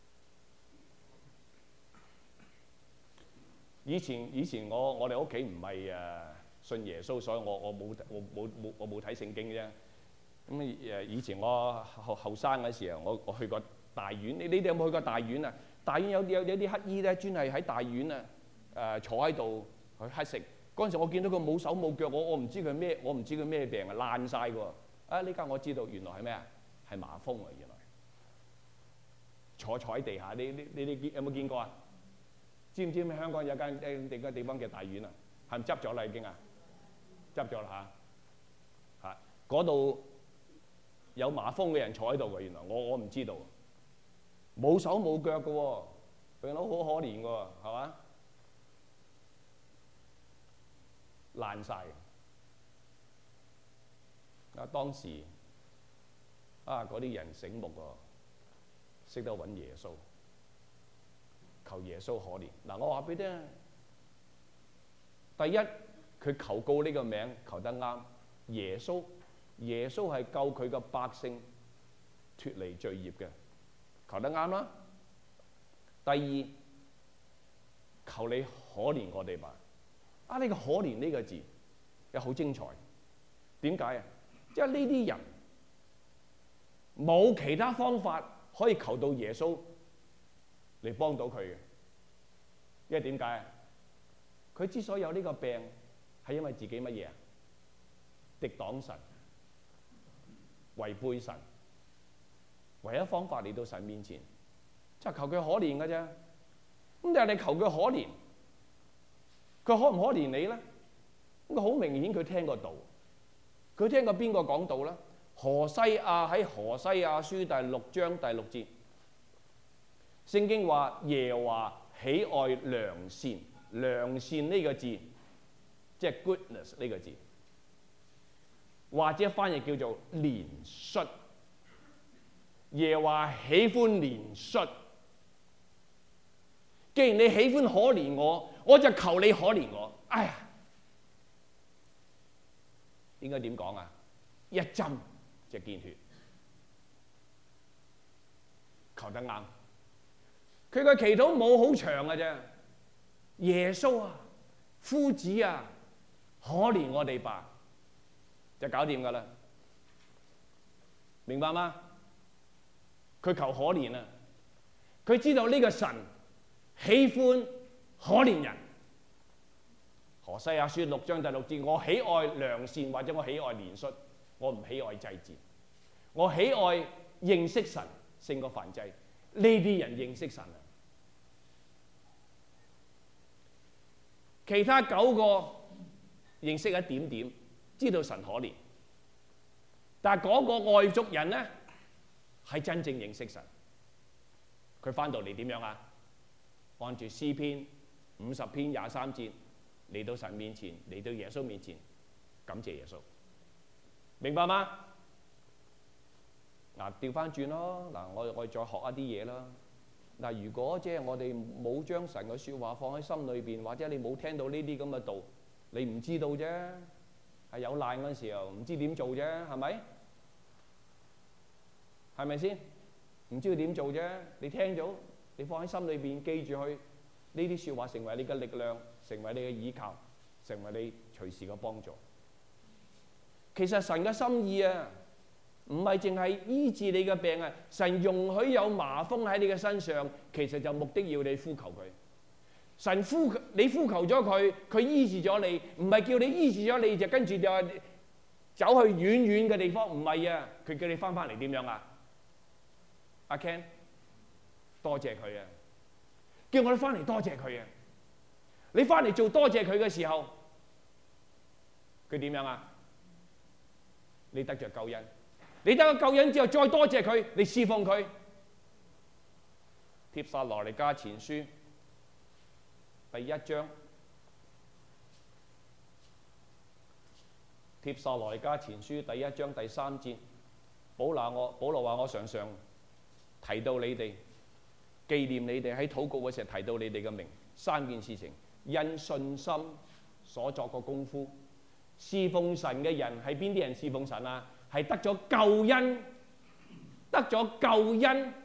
以前以前我我哋屋企唔係誒信耶穌，所以我我冇我冇冇我冇睇聖經啫。咁誒以前我後後生嗰時候，我我去過大院。你你哋有冇去過大院啊？大院有有有啲乞衣咧，專係喺大院啊誒坐喺度去乞食。嗰陣時我見到佢冇手冇腳，我我唔知佢咩，我唔知佢咩病啊，爛晒㗎喎。啊呢家我知道原來係咩啊？係麻風啊！原來坐坐喺地下，你你你你有冇見過啊？知唔知咩？香港有間誒地間地方叫大院啊？係咪執咗啦已經啊？執咗啦嚇嚇，嗰度有麻風嘅人坐喺度嘅。原來我我唔知道，冇手冇腳嘅喎，病佬好可憐嘅喎，係嘛？爛晒啊！當時啊，嗰啲人醒目喎，識得揾耶穌。求耶穌可憐嗱，我話俾你聽，第一佢求告呢個名求得啱，耶穌耶穌係救佢嘅百姓脫離罪孽嘅，求得啱啦。第二，求你可憐我哋吧。啊，呢個可憐呢個字又好精彩，點解啊？因為呢啲人冇其他方法可以求到耶穌嚟幫到佢嘅，因為點解啊？佢之所以有呢個病，係因為自己乜嘢啊？敵擋神，違背神，唯一方法嚟到神面前，就係求佢可憐嘅啫。咁但係你求佢可憐，佢可唔可憐你咧？咁佢好明顯，佢聽過道，佢聽過邊個講道咧？何西亞喺何西亞書第六章第六節。聖經話耶和華喜愛良善，良善呢個字即係 goodness 呢個字，或者翻譯叫做憐恤。耶和華喜歡憐恤。既然你喜歡可憐我，我就求你可憐我。哎呀，應該點講啊？一針就見血，求得啱。佢個祈禱冇好長嘅啫，耶穌啊，夫子啊，可憐我哋吧，就搞掂噶啦，明白嗎？佢求可憐啊，佢知道呢個神喜歡可憐人。何西阿書六章第六節，我喜愛良善或者我喜愛憐恤，我唔喜愛祭祀，我喜愛認識神勝過燔祭。 呢啲人認識神啊。其他九個認識一點點，知道神可憐，但係嗰個外族人咧係真正認識神。佢翻到嚟點樣啊？按住詩篇五十篇廿三節嚟到神面前，嚟到耶穌面前，感謝耶穌，明白嗎？嗱，調翻轉咯，嗱，我我再學一啲嘢啦。嗱，如果即係我哋冇將神嘅説話放喺心裏邊，或者你冇聽到呢啲咁嘅道，你唔知道啫，係有難嗰陣時候唔知點做啫，係咪？係咪先？唔知道點做啫，你聽咗，你放喺心裏邊，記住去呢啲説話，成為你嘅力量，成為你嘅依靠，成為你隨時嘅幫助。其實神嘅心意啊，唔係淨係醫治你嘅病啊，神容許有麻風喺你嘅身上，其實就目的要你呼求佢。神呼你呼求咗佢，佢醫治咗你，唔係叫你醫治咗你就跟住就走去遠遠嘅地方，唔係啊，佢叫你翻返嚟點樣啊？阿 Ken， 多謝佢啊！叫我哋翻嚟多謝佢啊！你翻嚟做多謝佢嘅時候，佢點樣啊？你得着救恩，你得咗救恩之後，再多謝佢，你侍奉佢。帖撒羅尼迦前書第一章，帖撒羅尼迦前書第一章第三節，保羅我保羅話我常常提到你哋，紀念你哋喺禱告嘅時候提到你哋嘅名，三件事情：因信心所作嘅功夫。侍奉神嘅人係邊啲人侍奉神啊？係得咗救恩，得咗救恩，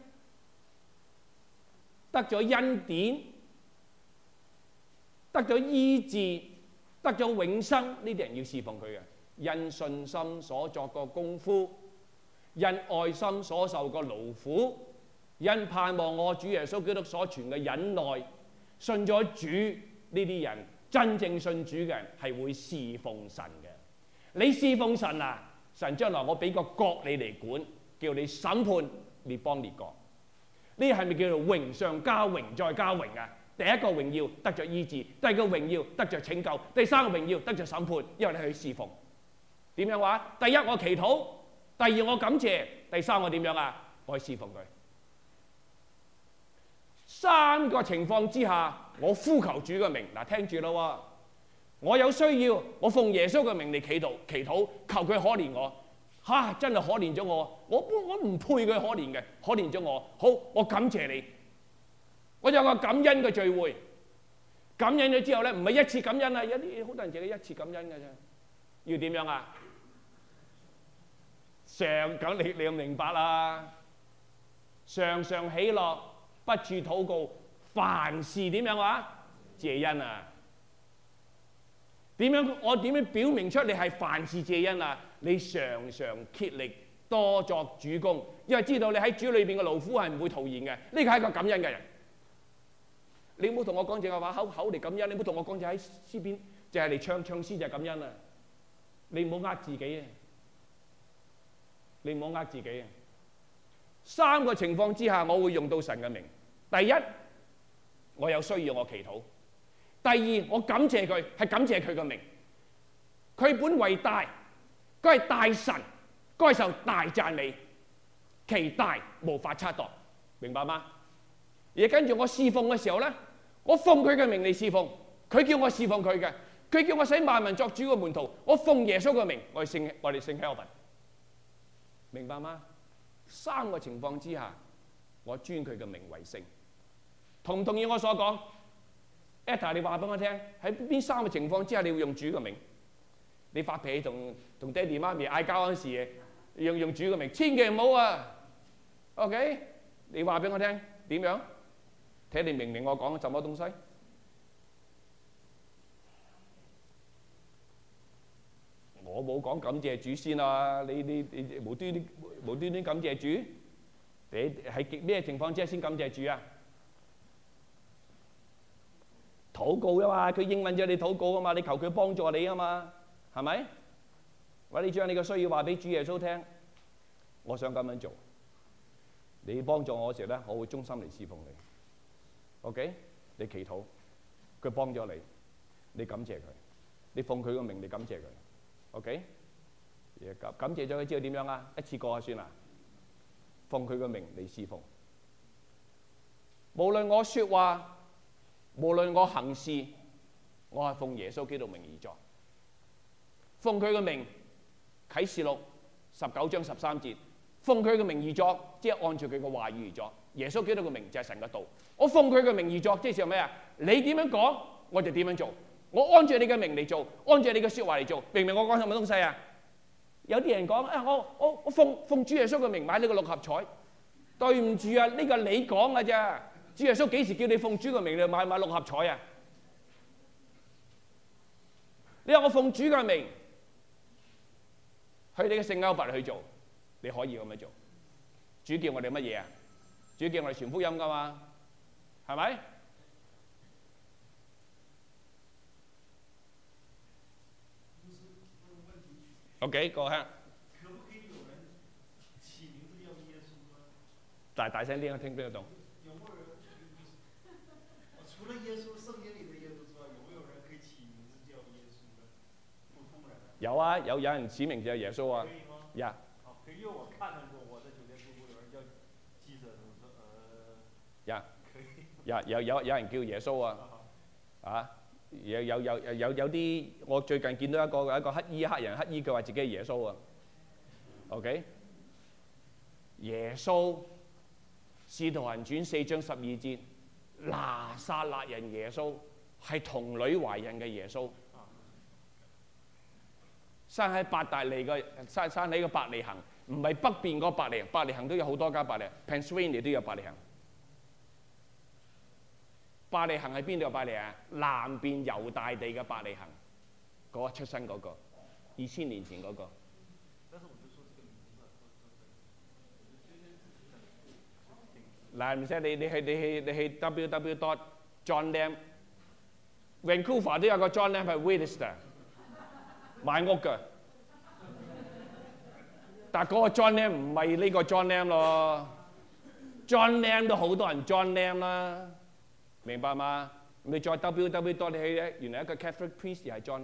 得咗恩典，得咗醫治，得咗永生。呢啲人要侍奉佢嘅。因信心所作嘅功夫，因愛心所受嘅勞苦，因盼望我主耶穌基督所傳嘅忍耐，信咗主，呢啲人真正信主嘅人係會侍奉神嘅。你侍奉神啊，神將來我俾個國你嚟管，叫你審判列邦列國。呢係咪叫做榮上加榮再加榮啊？第一個榮耀得着醫治，第二個榮耀得着拯救，第三個榮耀得着審判，因為你去侍奉。點樣話？第一我祈禱，第二我感謝，第三我點樣啊？我去侍奉佢。三個情況之下，我呼求主嘅名。嗱，聽住啦喎，我有需要，我奉耶穌嘅名嚟祈禱，祈禱求佢可憐我。嚇、啊，真係可憐咗我，我我唔配佢可憐嘅，可憐咗我。好，我感謝你。我有個感恩嘅聚會，感恩咗之後咧，唔係一次感恩啊，有啲好多人淨係一次感恩嘅啫。要點樣啊？常咁你你要明白啦，常常喜樂，不住禱告，凡事點樣話？謝恩啊！點樣？我點樣表明出你係凡事謝恩啊？你常常竭力多作主工，因為知道你喺主裏邊嘅勞苦係唔會徒然嘅。呢個係一個感恩嘅人。你唔好同我講淨係話口口嚟感恩，你唔好同我講就喺詩篇就係嚟唱唱詩就係感恩啊！你唔好呃自己啊！你唔好呃自己啊！三個情況之下，我會用到神嘅名。第一，我有需要我祈禱；第二，我感謝佢，係感謝佢嘅名。佢本為大，佢係大神，該受大讚美，其大無法測度，明白嗎？而跟住我侍奉嘅時候咧，我奉佢嘅名嚟侍奉，佢叫我侍奉佢嘅，佢叫我使萬民作主嘅門徒，我奉耶穌嘅名，我哋聖我哋聖希伯，明白嗎？三個情況之下，我尊佢嘅名為聖。同唔同意我所講 ？Etta， 你話俾我聽，喺邊三個情況之下你會用主嘅名？你發脾氣同同爹哋媽咪嗌交嗰陣時，用用主嘅名，千祈唔好啊 ！OK， 你話俾我聽點樣？睇你明唔明我講嘅什麼東西？我冇講感謝主先啊！你你你無端端無端端感謝主？你係咩情況之下先感謝主啊？禱告啊嘛，佢應允咗你禱告啊嘛，你求佢幫助你啊嘛，係咪？或者你將你嘅需要話俾主耶穌聽，我想咁樣做。 你幫助我嗰時咧，我會忠心嚟侍奉你。OK？你祈禱，佢幫咗你，你感謝佢，你奉佢個名，你感謝佢。OK？感感謝咗佢之後點樣啊？一次過就算啦。奉佢個名嚟侍奉，無論我説話，無論我行事，我係奉耶穌基督名而作。奉佢個名，啟示錄十九章十三節，奉佢個名而作，即係按照佢個話語而作。耶穌基督個名就係神嘅道。我奉佢個名而作，即係咩啊？你點樣講，我就點樣做。我按照你嘅名嚟做，按照你嘅説話嚟做。明唔明我講係乜東西啊？有啲人講啊，我我我奉奉主耶穌嘅名買呢個六合彩，對唔住啊，呢個你講嘅啫。主耶穌幾時叫你奉主嘅名嚟買買六合彩啊？你話我奉主嘅名去你嘅聖歐伯去做，你可以咁樣做。主叫我哋乜嘢啊？主叫我哋傳福音㗎嘛，係咪？OK，個香。 可不可以有人起名字叫耶穌呢？ 大大聲啲，我聽邊個懂？ 有沒有人？除了耶穌聖經裡的耶穌之外，有沒有人可以起名字叫耶穌呢？普通人。 有啊，有有人指名叫耶穌啊。 可以嗎？ 呀。 好，因為我看到過，我在酒店住過，有人叫記者，我說呃。 呀。 可以。 呀，有有有人叫耶穌啊。啊。有有有有有啲，我最近見到一個一個乞衣黑人乞衣，佢話自己係耶穌啊。OK， 耶穌，使徒行傳四章十二節，拿撒勒人耶穌係童女懷孕嘅耶穌，生喺伯大利嘅生生喺個伯利恆，唔係北邊嗰個伯利恆，伯利恆都有好多間伯利恆 ，Pennsylvania 都有伯利恆。伯利恆喺邊度有伯利恆？南邊猶大地嘅伯利恆，嗰、那個出生嗰、那個，二千年前嗰、那個。嗱，唔使你你去你去你去 w w w dot john lam Vancouver 都有個 John Lam 係 Willister 買屋㗎，但係嗰個 John Lam 唔係呢個 John Lam 咯 ，John Lam 都好多人 John Lam 啦。明白嗎？你再 w w w 多你去咧，原來一個 Catholic priest 又係 John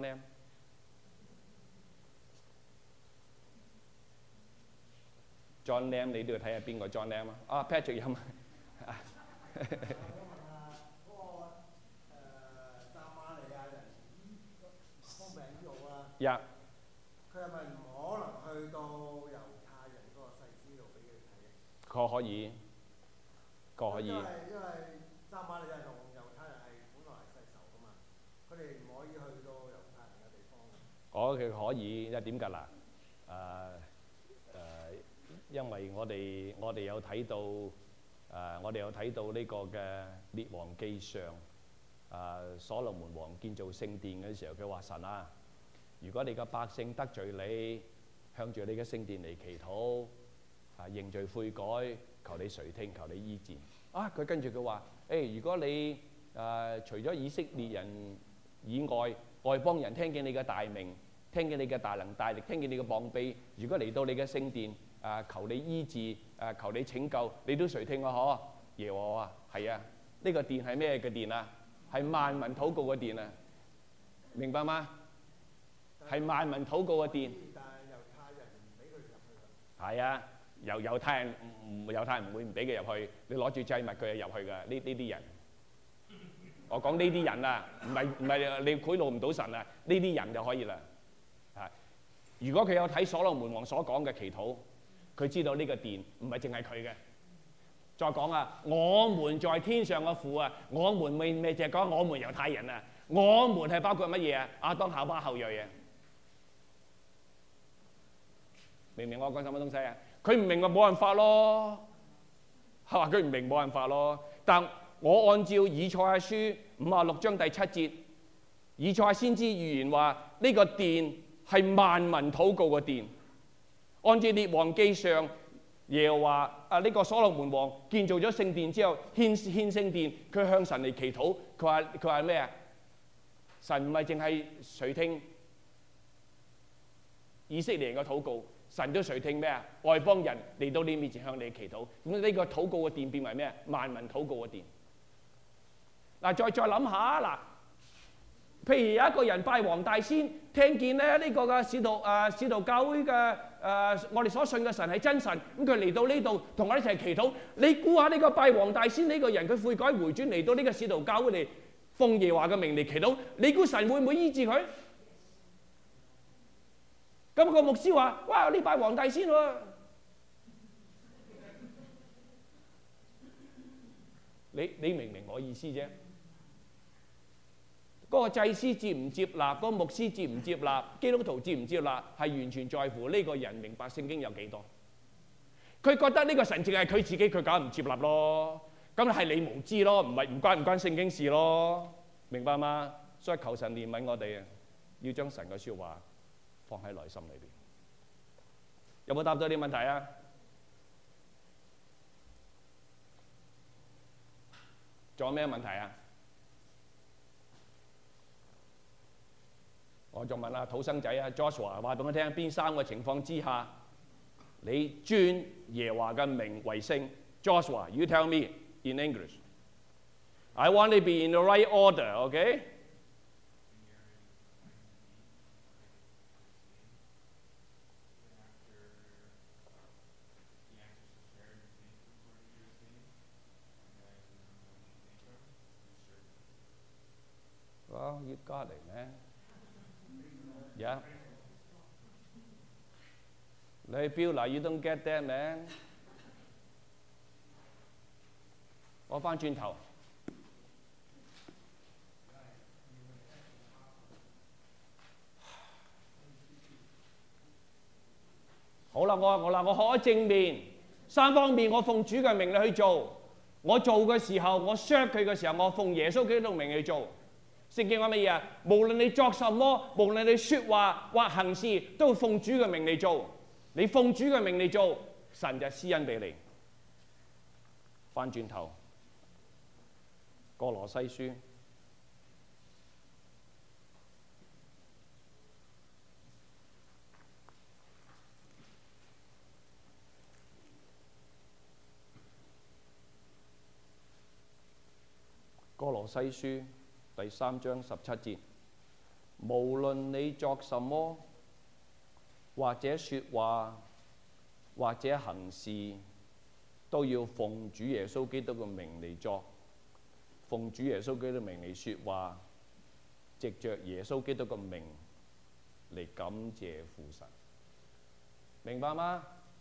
Lam。John Lam 你都要睇下邊個 John Lam 啊？啊 Patrick 有冇？ 我問下嗰個誒撒瑪利亞人方名呢度啊？ 呀。 佢係咪唔可能去到猶太人嗰個祭司度俾佢睇？ 佢可以，佢可以。 因為因為撒瑪利亞同猶太人係本來係世仇噶嘛，佢哋唔可以去到猶太人嘅地方。 我佢可以，因為點㗎嗱？誒誒，因為我哋我哋有睇到誒，我哋有睇到呢個嘅列王記上誒，所羅門王建造聖殿嘅時候，佢話神啊，如果你嘅百姓得罪你，向住你嘅聖殿嚟祈禱啊，認罪悔改，求你垂聽，求你醫治。啊，佢跟住佢話。誒，如果你誒除咗以色列人以外，外邦人聽見你嘅大名，聽見你嘅大能大力，聽見你嘅膀臂，如果嚟到你嘅聖殿誒求你醫治誒求你拯救，你都垂聽我嗬？耶和華係啊，呢個殿係咩嘅殿啊？係萬民禱告嘅殿啊，明白嗎？係萬民禱告嘅殿。 但係猶太人唔俾佢入去㗎。 係啊。猶猶太人唔猶太人唔會唔俾佢入去，你攞住祭物佢就入去㗎。呢呢啲人，我講呢啲人啊，唔係唔係你賄賂唔到神啊，呢啲人就可以啦。啊，如果佢有睇所羅門王所講嘅祈禱，佢知道呢個殿唔係淨係佢嘅。再講啊，我們在天上嘅父啊，我們未未淨係講我們猶太人啊，我們係包括乜嘢啊？亞當夏娃後裔啊，明唔明我講什麼東西啊？佢唔明咪冇辦法咯，係嘛？佢唔明冇辦法咯。但我按照以賽亞書五十六章第七節，以賽亞先知預言話呢個殿係萬民禱告嘅殿。按照列王記上，耶和華啊呢個所羅門王建造咗聖殿之後，獻獻聖殿，佢向神嚟祈禱，佢話佢話咩啊？神唔係淨係垂聽以色列人嘅禱告。 神都垂聽咩啊？外邦人嚟到你面前向你祈禱，咁呢個禱告嘅殿變為咩？萬民禱告嘅殿。嗱，再再諗下嗱，譬如有一個人拜黃大仙，聽見咧呢個嘅使徒誒使徒教會嘅誒我哋所信嘅神係真神，咁佢嚟到呢度同我哋一齊祈禱。你估下呢個拜黃大仙呢個人佢悔改回轉嚟到呢個使徒教會嚟奉耶和華嘅名嚟祈禱，你估神會唔會醫治佢？咁個牧師話：哇！你拜黃大仙喎！你你明唔明我意思啫？嗰個祭司接唔接納，嗰個牧師接唔接納，基督徒接唔接納，係完全在乎呢個人明白聖經有幾多。佢覺得呢個神淨係佢自己，佢梗係唔接納咯。咁係你無知咯，唔係唔關唔關聖經事咯，明白嗎？所以求神憐憫我哋啊，要將神嘅説話放喺內心裏邊。有冇答到啲問題啊？仲有咩問題啊？我仲問下土生仔啊 Joshua 話俾我聽，邊三個情況之下你尊耶和華嘅名為聖 ？Joshua, you tell me in English. I want to be in the right order, okay?哦，you got it, man. Yeah. 你標嗱 you don't get that, man. 我翻轉頭。好啦，我我嗱，我學咗正面三方面，我奉主嘅名嚟去做。我做嘅時候，我 serve 佢嘅時候，我奉耶穌基督嘅名去做。聖經講乜嘢啊？無論你作什麼，無論你説話或行事，都奉主嘅名嚟做。你奉主嘅名嚟做，神就施恩俾你。翻轉頭，歌羅西書歌羅西書第三章十七節，無論你作什麼，或者説話，或者行事，都要奉主耶穌基督嘅名嚟作，奉主耶穌基督嘅名嚟説話，藉着耶穌基督嘅名嚟感謝父神。明白嗎？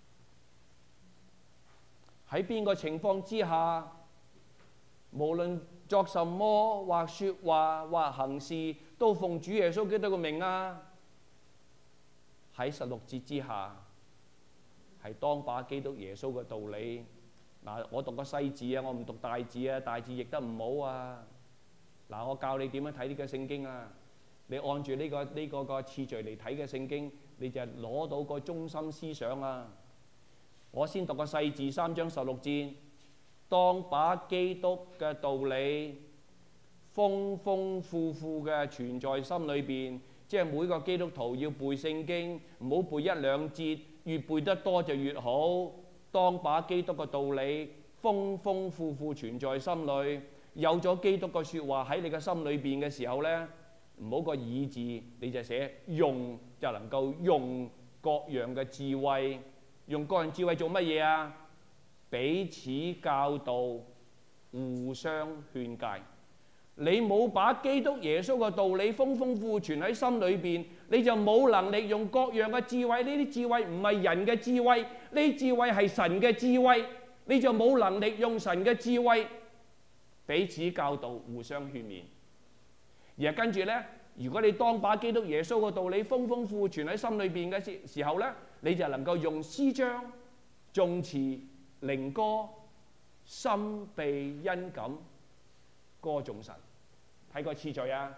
喺邊個情況之下，無論作什麼或説話或行事，都奉主耶穌基督嘅名啊！喺十六節之下，係當把基督耶穌嘅道理。嗱，我讀個細字啊，我唔讀大字啊，大字譯得唔好啊。嗱，我教你點樣睇呢個聖經啊。你按住呢個呢個個次序嚟睇嘅聖經，你就攞到個中心思想啊。我先讀個細字，三章十六節。當把基督嘅道理豐豐富富嘅存在心裏邊，即係每個基督徒要背聖經，唔好背一兩節，越背得多就越好。當把基督嘅道理豐豐富富存在心裏，有咗基督嘅説話喺你嘅心裏邊嘅時候呢，唔好個以字，你就寫用，就能夠用各樣嘅智慧，用各樣智慧做乜嘢啊？彼此教導，互相勸戒。你冇把基督耶穌嘅道理豐豐富富存喺心裏邊，你就冇能力用各樣嘅智慧。呢啲智慧唔係人嘅智慧，呢啲智慧係神嘅智慧，你就冇能力用神嘅智慧彼此教導，互相勸勉。而係跟住呢，如果你當把基督耶穌嘅道理豐豐富富存喺心裏邊嘅時時候呢，你就能夠用詩章、頌詞、靈歌、心被恩感歌頌神。睇個次序啊，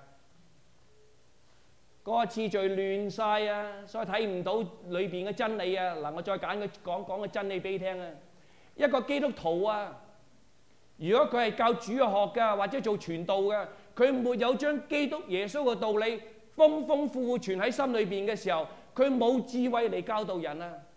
嗰個次序亂晒啊，所以睇唔到裏邊嘅真理啊。嗱，我再揀個講講個真理俾你聽啊。一個基督徒啊，如果佢係教主學嘅或者做傳道嘅，佢沒有將基督耶穌嘅道理豐豐富富存喺心裏邊嘅時候，佢冇智慧嚟教導人啊。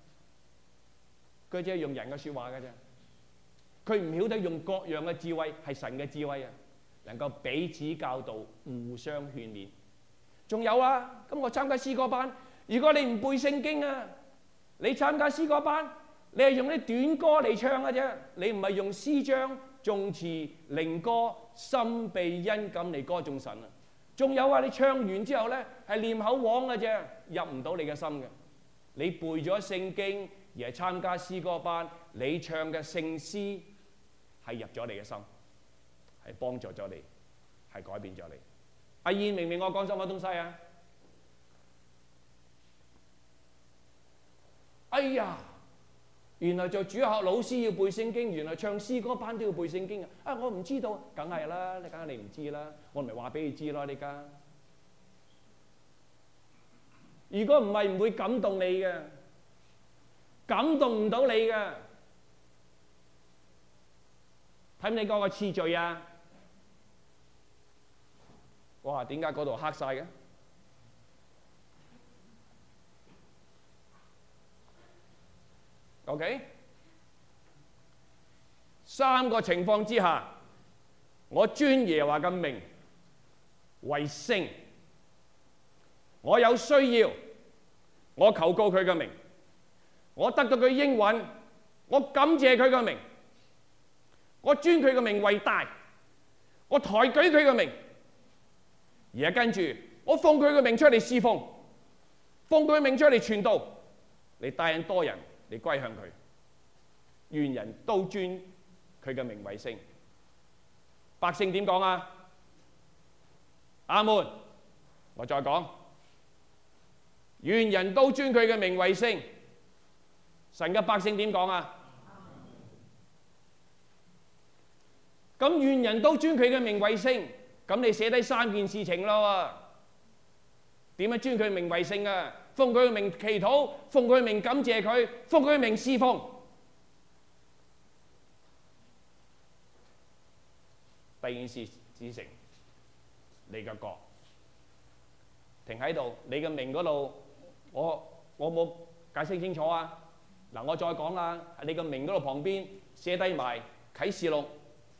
佢只係用人嘅説話嘅啫。佢唔曉得用各樣嘅智慧，係神嘅智慧啊，能夠彼此教導、互相勸勉。仲有啊，咁我參加詩歌班，如果你唔背聖經啊，你參加詩歌班，你係用啲短歌嚟唱嘅啫，你唔係用詩章、頌詞、靈歌、心備恩感嚟歌頌神啊。仲有啊，你唱完之後咧，係念口簧嘅啫，入唔到你嘅心嘅。你背咗聖經而係參加詩歌班，你唱嘅聖詩係入咗你嘅心，係幫助咗你，係改變咗你。阿燕明唔明我講什麼東西啊？哎呀，原來做主學老師要背聖經，原來唱詩歌班都要背聖經啊！啊，我唔知道，梗係啦，你梗係你唔知啦，我咪話俾你知咯，你家。如果唔係唔會感動你嘅，感動唔到你嘅。睇唔睇嗰個次序啊？哇！點解嗰度黑晒嘅？OK， 三個情況之下，我尊耶和華嘅名為聖。我有需要，我求告佢嘅名，我得到佢應允，我感謝佢嘅名，我尊佢嘅名為大，我抬舉佢嘅名。而家跟住，我奉佢嘅名出嚟侍奉，奉佢嘅名出嚟傳道，嚟帶引多人嚟歸向佢。願人都尊佢嘅名為聖。百姓點講啊？阿門。我再講，願人都尊佢嘅名為聖。神嘅百姓點講啊？咁願人都尊佢嘅名為聖。咁你寫低三件事情咯，點樣尊佢名為聖啊？奉佢嘅名祈禱，奉佢嘅名感謝佢，奉佢嘅名侍奉。第二件事事情，你嘅國停喺度，你嘅名嗰度，我我冇解釋清楚啊！嗱，我再講啦，喺你嘅名嗰度旁邊寫低埋啟示錄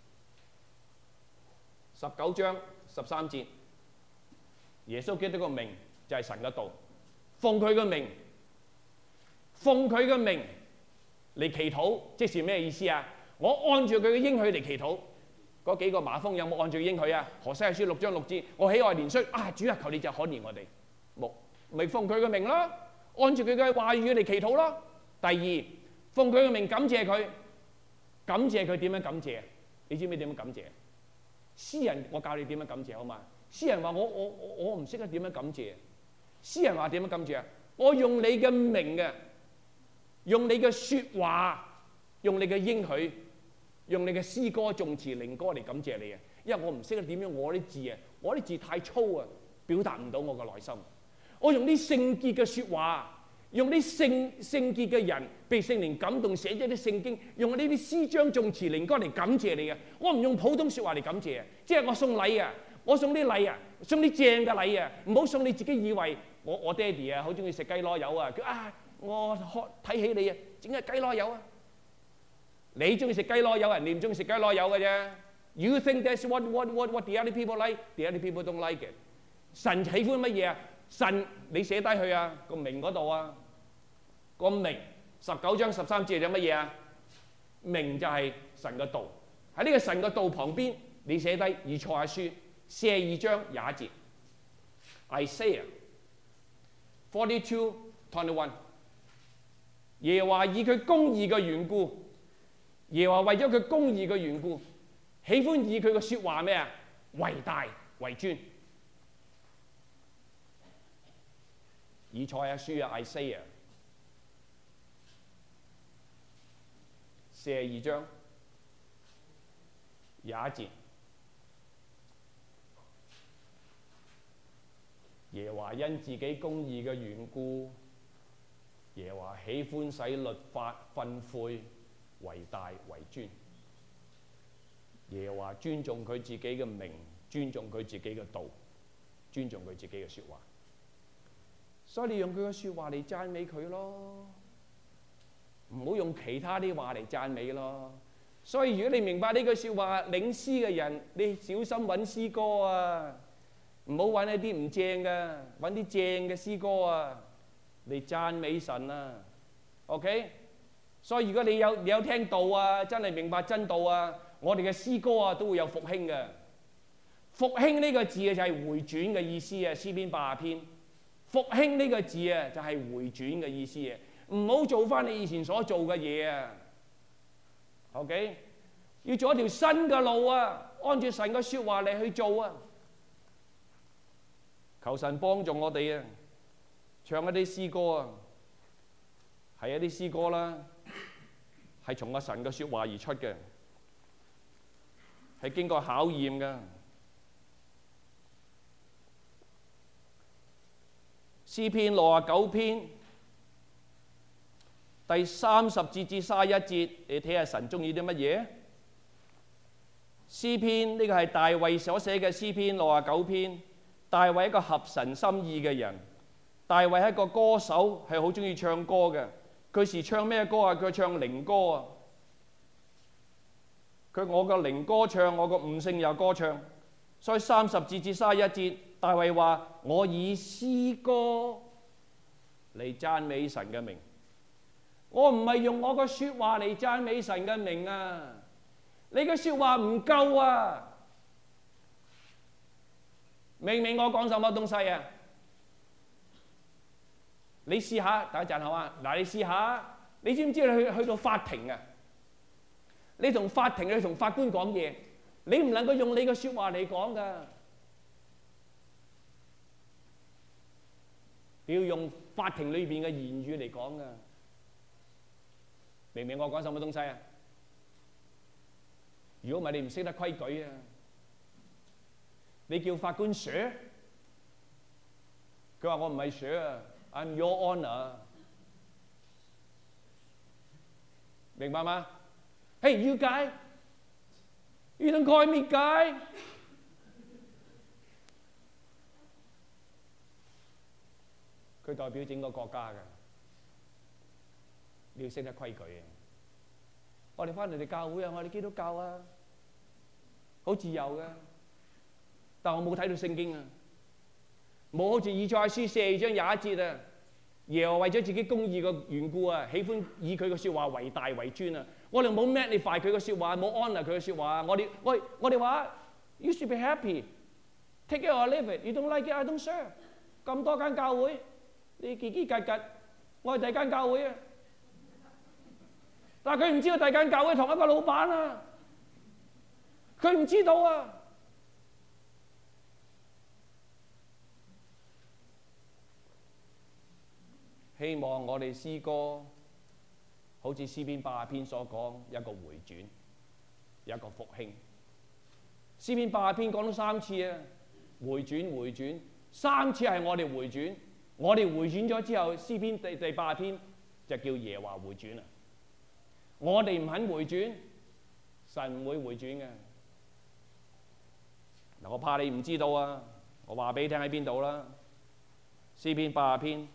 十九章十三節，耶穌基督個名就係神嘅道，奉佢嘅名，奉佢嘅名嚟祈禱，即是咩意思啊？我按住佢嘅應許嚟祈禱。嗰幾個麻風有冇按住應許啊？何西阿書六章六節，我喜愛憐恤啊！主啊，求你就可憐我哋，冇咪奉佢嘅名咯，按住佢嘅話語嚟祈禱咯。第二，奉佢嘅名感謝佢，感謝佢點樣感謝？你知唔知點樣感謝？詩人，我教你點樣感謝好嘛？詩人話我我我我唔識得點樣感謝。詩人話點樣感謝啊？我用你嘅名嘅，用你嘅説話，用你嘅應許，用你嘅詩歌、頌詞、靈歌嚟感謝你啊！因為我唔識得點樣，我啲字啊，我啲字太粗啊，表達唔到我嘅內心。我用啲聖潔嘅説話，用啲聖聖潔嘅人被聖靈感動寫咗啲聖經，用呢啲詩章、頌詞、靈歌嚟感謝你啊！我唔用普通説話嚟感謝啊，即係我送禮啊，我送啲禮啊，送啲正嘅禮啊，唔好送你自己以為我我爹哋啊好中意食雞攞油啊，佢啊我睇起你啊，整個雞攞油啊！你中意食雞攞油，人哋唔中意食雞攞油嘅啫。You think that's what what what what the other people like? The other people don't like it. 神喜歡乜嘢啊？神你寫低佢啊，個名嗰度啊，個名十九章十三節係乜嘢啊？名就係神嘅道。喺呢個神嘅道旁邊，你寫低以賽亞書四十二章廿一節。Isaiah forty-two twenty-one。耶和華以佢公義嘅緣故。耶和華為咗佢公義嘅緣故，喜歡以佢嘅説話咩啊？為大為尊。以賽亞書啊 ，Isaiah 四十二章廿一節，耶和華因自己公義嘅緣故，耶和華喜歡使律法訓誨為大為尊。耶和華尊重佢自己嘅名，尊重佢自己嘅道，尊重佢自己嘅説話。所以你用佢嘅説話嚟讚美佢咯。 唔好用其他啲話嚟讚美咯。所以如果你明白呢句説話，領詩嘅人，你小心揾詩歌啊，唔好揾一啲唔正嘅，揾啲正嘅詩歌啊，嚟讚美神啊。OK？所以如果你有你有聽道啊，真係明白真道啊，我哋嘅詩歌啊都會有復興嘅。復興呢個字啊就係回轉嘅意思啊，詩篇八十篇。復興呢個字啊就係回轉嘅意思啊，唔好做翻你以前所做嘅嘢啊。OK， 要做一條新嘅路啊，按住神嘅説話嚟去做啊。求神幫助我哋啊，唱一啲詩歌啊，係一啲詩歌啦，係從阿神嘅説話而出嘅，係經過考驗嘅。詩篇六十九篇第三十節至三十一節，你睇下神中意啲乜嘢？詩篇呢個係大衛所寫嘅詩篇六十九篇。大衛係一個合神心意嘅人，大衛係一個歌手，係好中意唱歌嘅。佢時唱咩歌啊？佢唱靈歌啊！佢我個靈歌唱，我個悟性又歌唱。所以三十節至三十一節，大衛話：我以詩歌嚟讚美神嘅名。我唔係用我個説話嚟讚美神嘅名啊！你嘅説話唔夠啊！明唔明我講什麼東西啊？你試下，等一陣好嘛？嗱，你試下，你知唔知你去去到法庭啊？你同法庭，你同法官講嘢，你唔能夠用你嘅説話嚟講噶，你要用法庭裏邊嘅言語嚟講噶。明唔明我講什麼東西啊？如果唔係你唔識得規矩啊，你叫法官 Sir， 佢話我唔係 Sir 啊 ，I'm your honor， 明白嗎？ Hey you guy， you don't call me guy。佢代表整個國家㗎。你要識得規矩啊！我哋翻嚟哋教會啊，我哋基督教啊，好自由嘅。但我冇睇到聖經啊，冇好似以賽亞書四章廿一節啊，耶和華為咗自己公義嘅緣故啊，喜歡以佢嘅説話為大為尊啊。我哋冇 magnify 佢嘅説話，冇 honor 佢嘅説話。我哋我我哋話 You should be happy, take it or leave it. You don't like it, I don't share。咁多間教會，你結結格格，我係第二間教會啊。但係佢唔知道第二間教會同一個老闆啊，佢唔知道啊。希望我哋詩歌好似詩篇八十篇所講，一個回轉，一個復興。詩篇八十篇講咗三次啊，回轉回轉，三次係我哋回轉。我哋回轉咗之後，詩篇第第八十篇就叫耶和華回轉啦。我哋唔肯回轉，神唔會回轉嘅。嗱，我怕你唔知道啊，我話俾你聽喺邊度啦。詩篇八十篇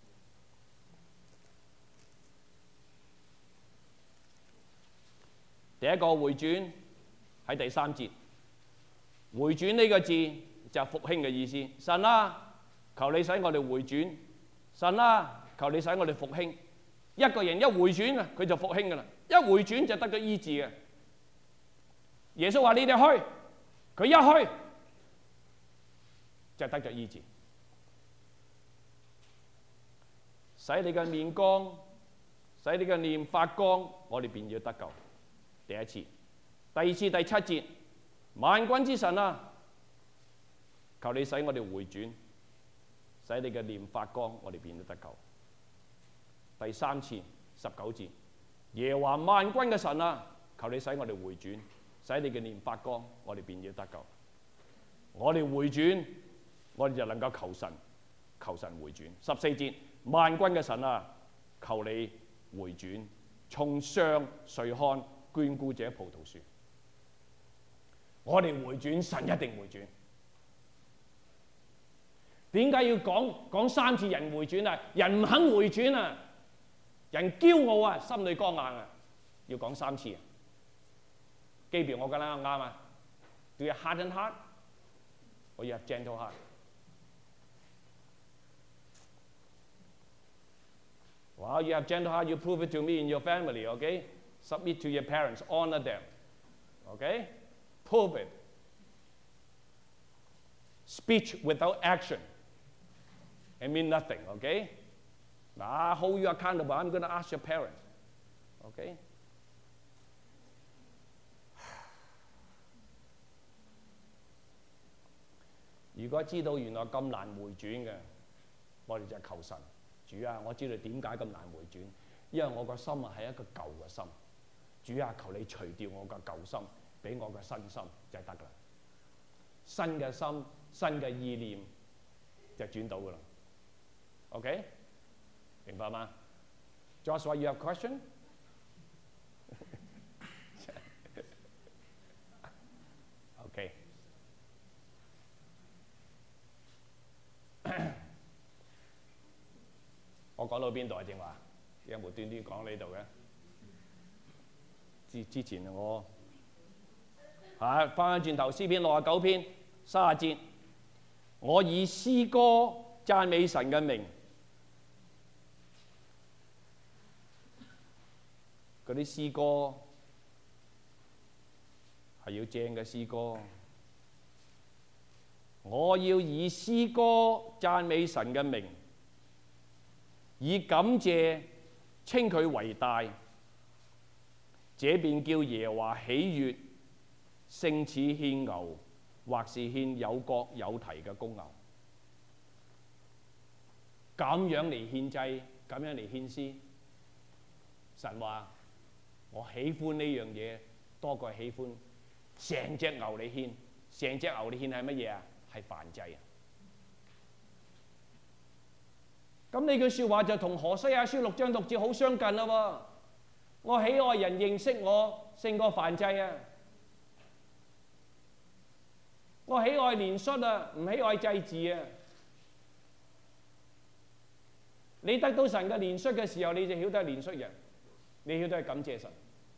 第一個回轉喺第三節，回轉呢個字就係復興嘅意思。神啊，求你使我哋回轉；神啊，求你使我哋復興。一個人一回轉啊，佢就復興噶啦。一回轉就得咗醫治嘅。耶穌話：你哋去，佢一去就得咗醫治。使你嘅面光，使你嘅臉發光，我哋便要得救。第一次，第二次，第七節，萬軍之神啊，求你使我哋回轉，使你嘅臉發光，我哋便要得救。第三次，十九節，耶和華萬軍嘅神啊，求你使我哋回轉，使你嘅臉發光，我哋便要得救。我哋回轉，我哋就能夠求神，求神回轉。十四節，萬軍嘅神啊，求你回轉，從上垂看眷顧這葡萄樹。我哋回轉，神一定回轉。點解要講講三次人回轉啊？人唔肯回轉啊！ 人驕傲啊，心裏剛硬啊，要講三次。記住我嘅啦，啱啊。Do you have hardened heart or you have gentle heart? Well, you have gentle heart, you prove it to me in your family, okay? Submit to your parents, honor them, okay? Prove it. Speech without action, it means nothing, okay? Now, I hold you accountable. I'm going to ask your parents, okay? 如果知道原來咁難回轉嘅，我哋就求神。主啊，我知道點解咁難回轉，因為我個心啊係一個舊嘅心。主啊，求你除掉我個舊心，俾我個新心就得㗎啦。新嘅心、新嘅意念就轉到㗎啦。OK， 明白嗎 ？Joshua, you have question? OK。我講到邊度啊？正話有無端端講呢度嘅？之之前我啊翻返轉頭，詩篇六十九篇三十節，我以詩歌讚美神嘅名。嗰啲詩歌係要正嘅詩歌。我要以詩歌讚美神嘅名，以感謝稱佢為大，這便叫耶和華喜悅，勝似獻牛，或是獻有角有蹄嘅公牛。咁樣嚟獻祭，咁樣嚟獻詩，神話我喜歡呢樣嘢多過喜歡成隻牛嚟獻，成隻牛嚟獻係乜嘢啊？係燔祭啊！咁呢句説話就同何西阿書六章六節好相近啦喎。我喜愛人認識我勝過燔祭啊！我喜愛憐恤啊，唔喜愛祭祀啊！你得到神嘅憐恤嘅時候，你就曉得憐恤人，你曉得感謝神。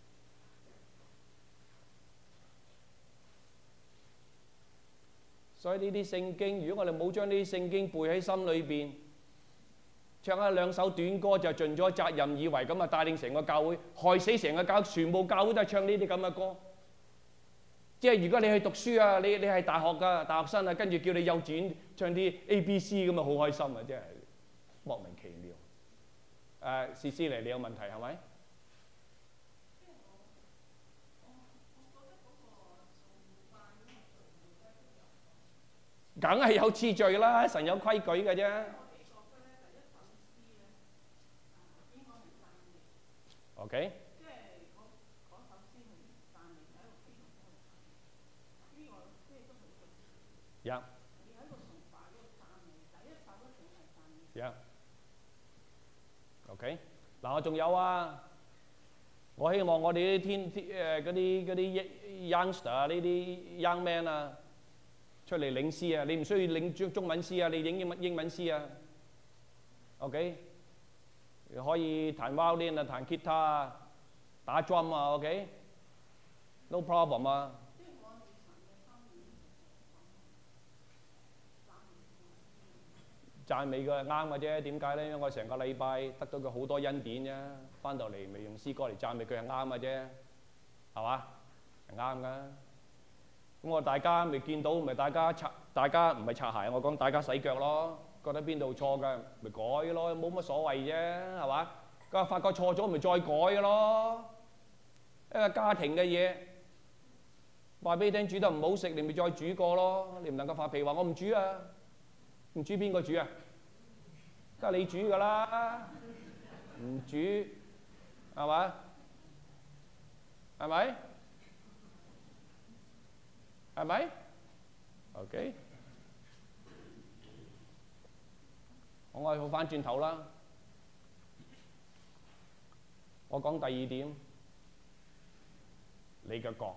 所以呢啲聖經，如果我哋冇將呢啲聖經背喺心裏邊，唱一兩首短歌就盡咗責任，以為咁啊帶領成個教會，害死成個教會，全部教會都係唱呢啲咁嘅歌。即係如果你去讀書啊，你你係大學㗎大學生啊，跟住叫你幼稚園唱啲 A B C 咁啊，好開心啊！真係莫名其妙。誒，詩詩嚟，你有問題係咪？梗係有次序啦，神有規矩嘅啫。OK。Yeah。Yeah。OK。嗱，我仲有啊，我希望我哋啲天誒嗰啲嗰啲 youngster 啊，呢啲 young man 啊。出嚟領詩啊！你唔需要領中中文詩啊，你領英文英文詩啊。OK， 可以彈 violin 啊，彈吉他啊，打 drum 啊。OK，no problem 啊。讚美佢係啱嘅啫，點解咧？因為我成個禮拜得到佢好多恩典啫，翻到嚟咪用詩歌嚟讚美佢係啱嘅啫，係嘛？係啱㗎。咁我大家咪見到，咪大家擦，大家唔係擦鞋，我講大家洗腳咯。覺得邊度錯嘅，咪改咯，冇乜所謂啫，係嘛？咁發覺錯咗，咪再改咯。一個家庭嘅嘢，話俾你聽煮得唔好食，你咪再煮過咯。你唔能夠發脾話我唔煮啊，唔煮邊個煮啊？梗係你煮㗎啦，唔煮係嘛？係咪？係咪 ？OK， 我係好翻轉頭啦。我講第二點，你嘅國。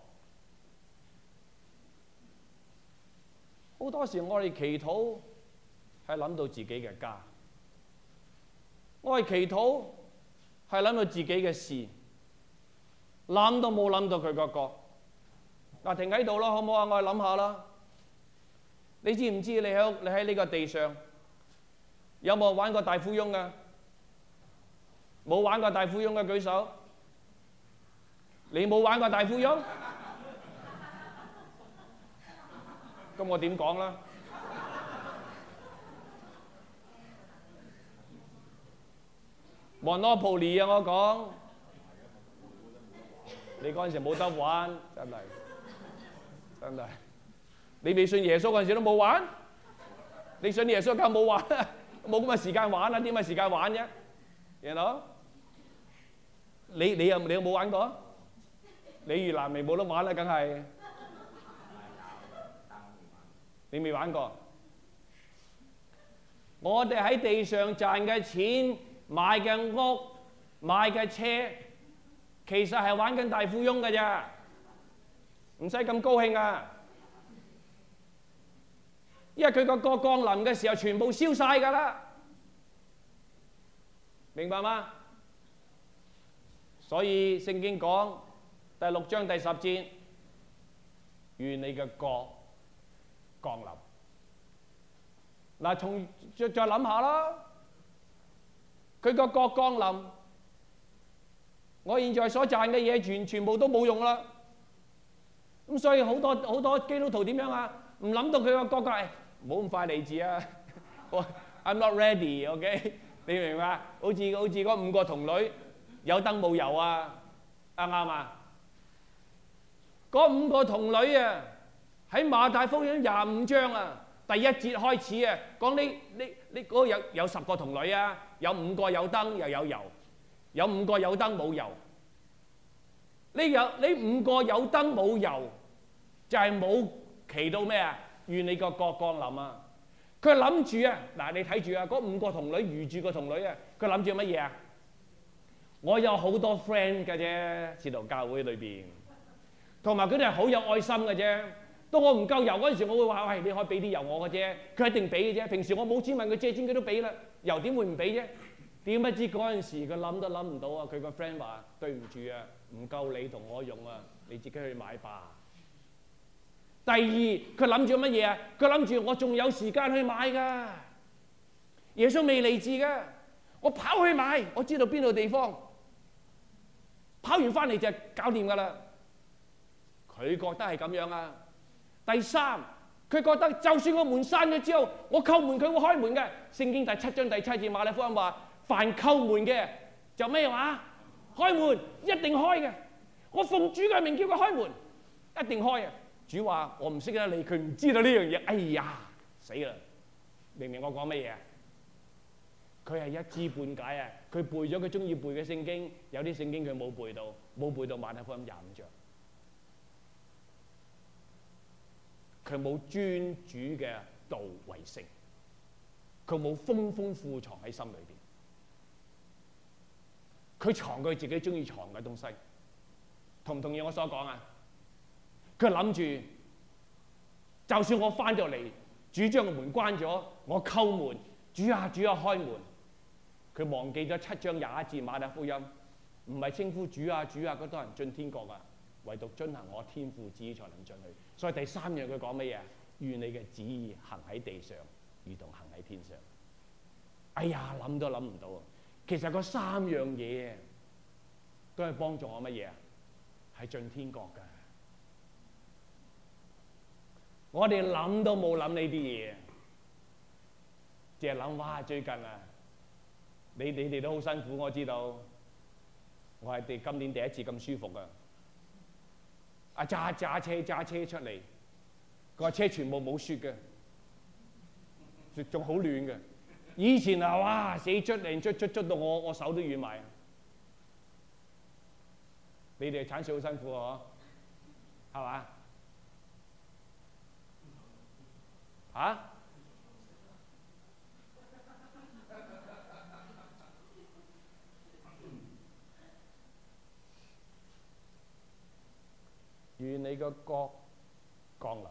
好多時我哋祈禱係諗到自己嘅家，我哋祈禱係諗到自己嘅事，諗都冇諗到佢個國。嗱，停喺度啦，好唔好啊？我哋諗下啦。你知唔知你喺你喺呢個地上有冇玩過大富翁㗎？冇玩過大富翁嘅舉手。你冇玩過大富翁？咁我點講啦？Monopoly 啊，我講，你嗰陣時冇得玩，真係真係。你未信耶穌嗰陣時都冇玩，你信耶穌梗係冇玩，冇咁嘅時間玩啦，點解時間玩啫？you know？你你又你有冇玩過？你越南未冇得玩啦，梗係。你未玩過？我哋喺地上賺嘅錢、買嘅屋、買嘅車，其實係玩緊大富翁㗎咋，唔使咁高興啊！因為佢個國降臨嘅時候，全部燒晒㗎啦，明白嗎？所以聖經講第六章第十節，願你嘅國降臨。嗱，從再再諗下啦，佢個國降臨，我現在所賺嘅嘢全全部都冇用啦。咁所以好多好多基督徒點樣啊？唔諗到佢個國嘅，唔好咁快嚟字啊！我 I'm not ready，OK？ 你明唔明白？好似好似嗰五個童女有燈冇油啊，啱唔啱啊？嗰五個童女啊，喺馬太福音廿五章啊，第一節開始啊，講呢呢呢嗰個有有十個童女啊，有五個有燈又有油，有五個有燈冇油。呢有呢五個有燈冇油，就係冇祈到咩啊？願你個國降臨啊！佢諗住啊，嗱你睇住啊，嗰五個童女遇住個童女啊，佢諗住乜嘢啊？我有好多 friend 嘅啫，使徒教會裏邊，同埋佢哋係好有愛心嘅啫。當我唔夠油嗰陣時，我會話：喂，你可以俾啲油我嘅啫。佢一定俾嘅啫。平時我冇錢問佢借錢，佢都俾啦。油點會唔俾啫？點不知嗰陣時佢諗都諗唔到啊！佢個 friend 話：對唔住啊，唔夠你同我用啊，你自己去買吧。第二，佢諗住乜嘢啊？佢諗住我仲有時間去買㗎。耶穌未嚟至㗎，我跑去買，我知道邊度地方，跑完翻嚟就搞掂㗎啦。佢覺得係咁樣啊。第三，佢覺得就算我門閂咗之後，我叩門佢會開門嘅。聖經第七章第七節馬太福音話：凡叩門嘅就咩話？開門，一定開嘅。我奉主嘅名叫佢開門，一定開嘅。主話：我唔識得你，佢唔知道呢樣嘢。哎呀，死啦！明唔明我講乜嘢啊？佢係一知半解啊！佢背咗佢中意背嘅聖經，有啲聖經佢冇背到，冇背到馬太福音廿五章。佢冇尊主嘅道為聖，佢冇豐豐富藏喺心裏邊，佢藏佢自己中意藏嘅東西。同唔同意我所講啊？佢諗住，就算我翻咗嚟，主將個門關咗，我叩門，主啊主啊開門。佢忘記咗七章廿一節馬太福音，唔係稱呼主啊主啊嗰多人進天國啊，唯獨遵行我天父旨意才能進去。所以第三樣佢講乜嘢啊？願你嘅旨意行喺地上，如同行喺天上。哎呀，諗都諗唔到啊！其實嗰三樣嘢都係幫助我乜嘢啊？係進天國㗎。我哋諗都冇諗呢啲嘢，淨係諗哇最近啊，你你哋都好辛苦，我知道。我係第今年第一次咁舒服啊！啊揸揸車揸車出嚟，個車全部冇雪嘅，仲好暖嘅。以前啊，哇死捽嚟捽捽捽到我我手都軟埋。你哋鏟雪好辛苦啊，係嘛？嚇？願你個國降臨。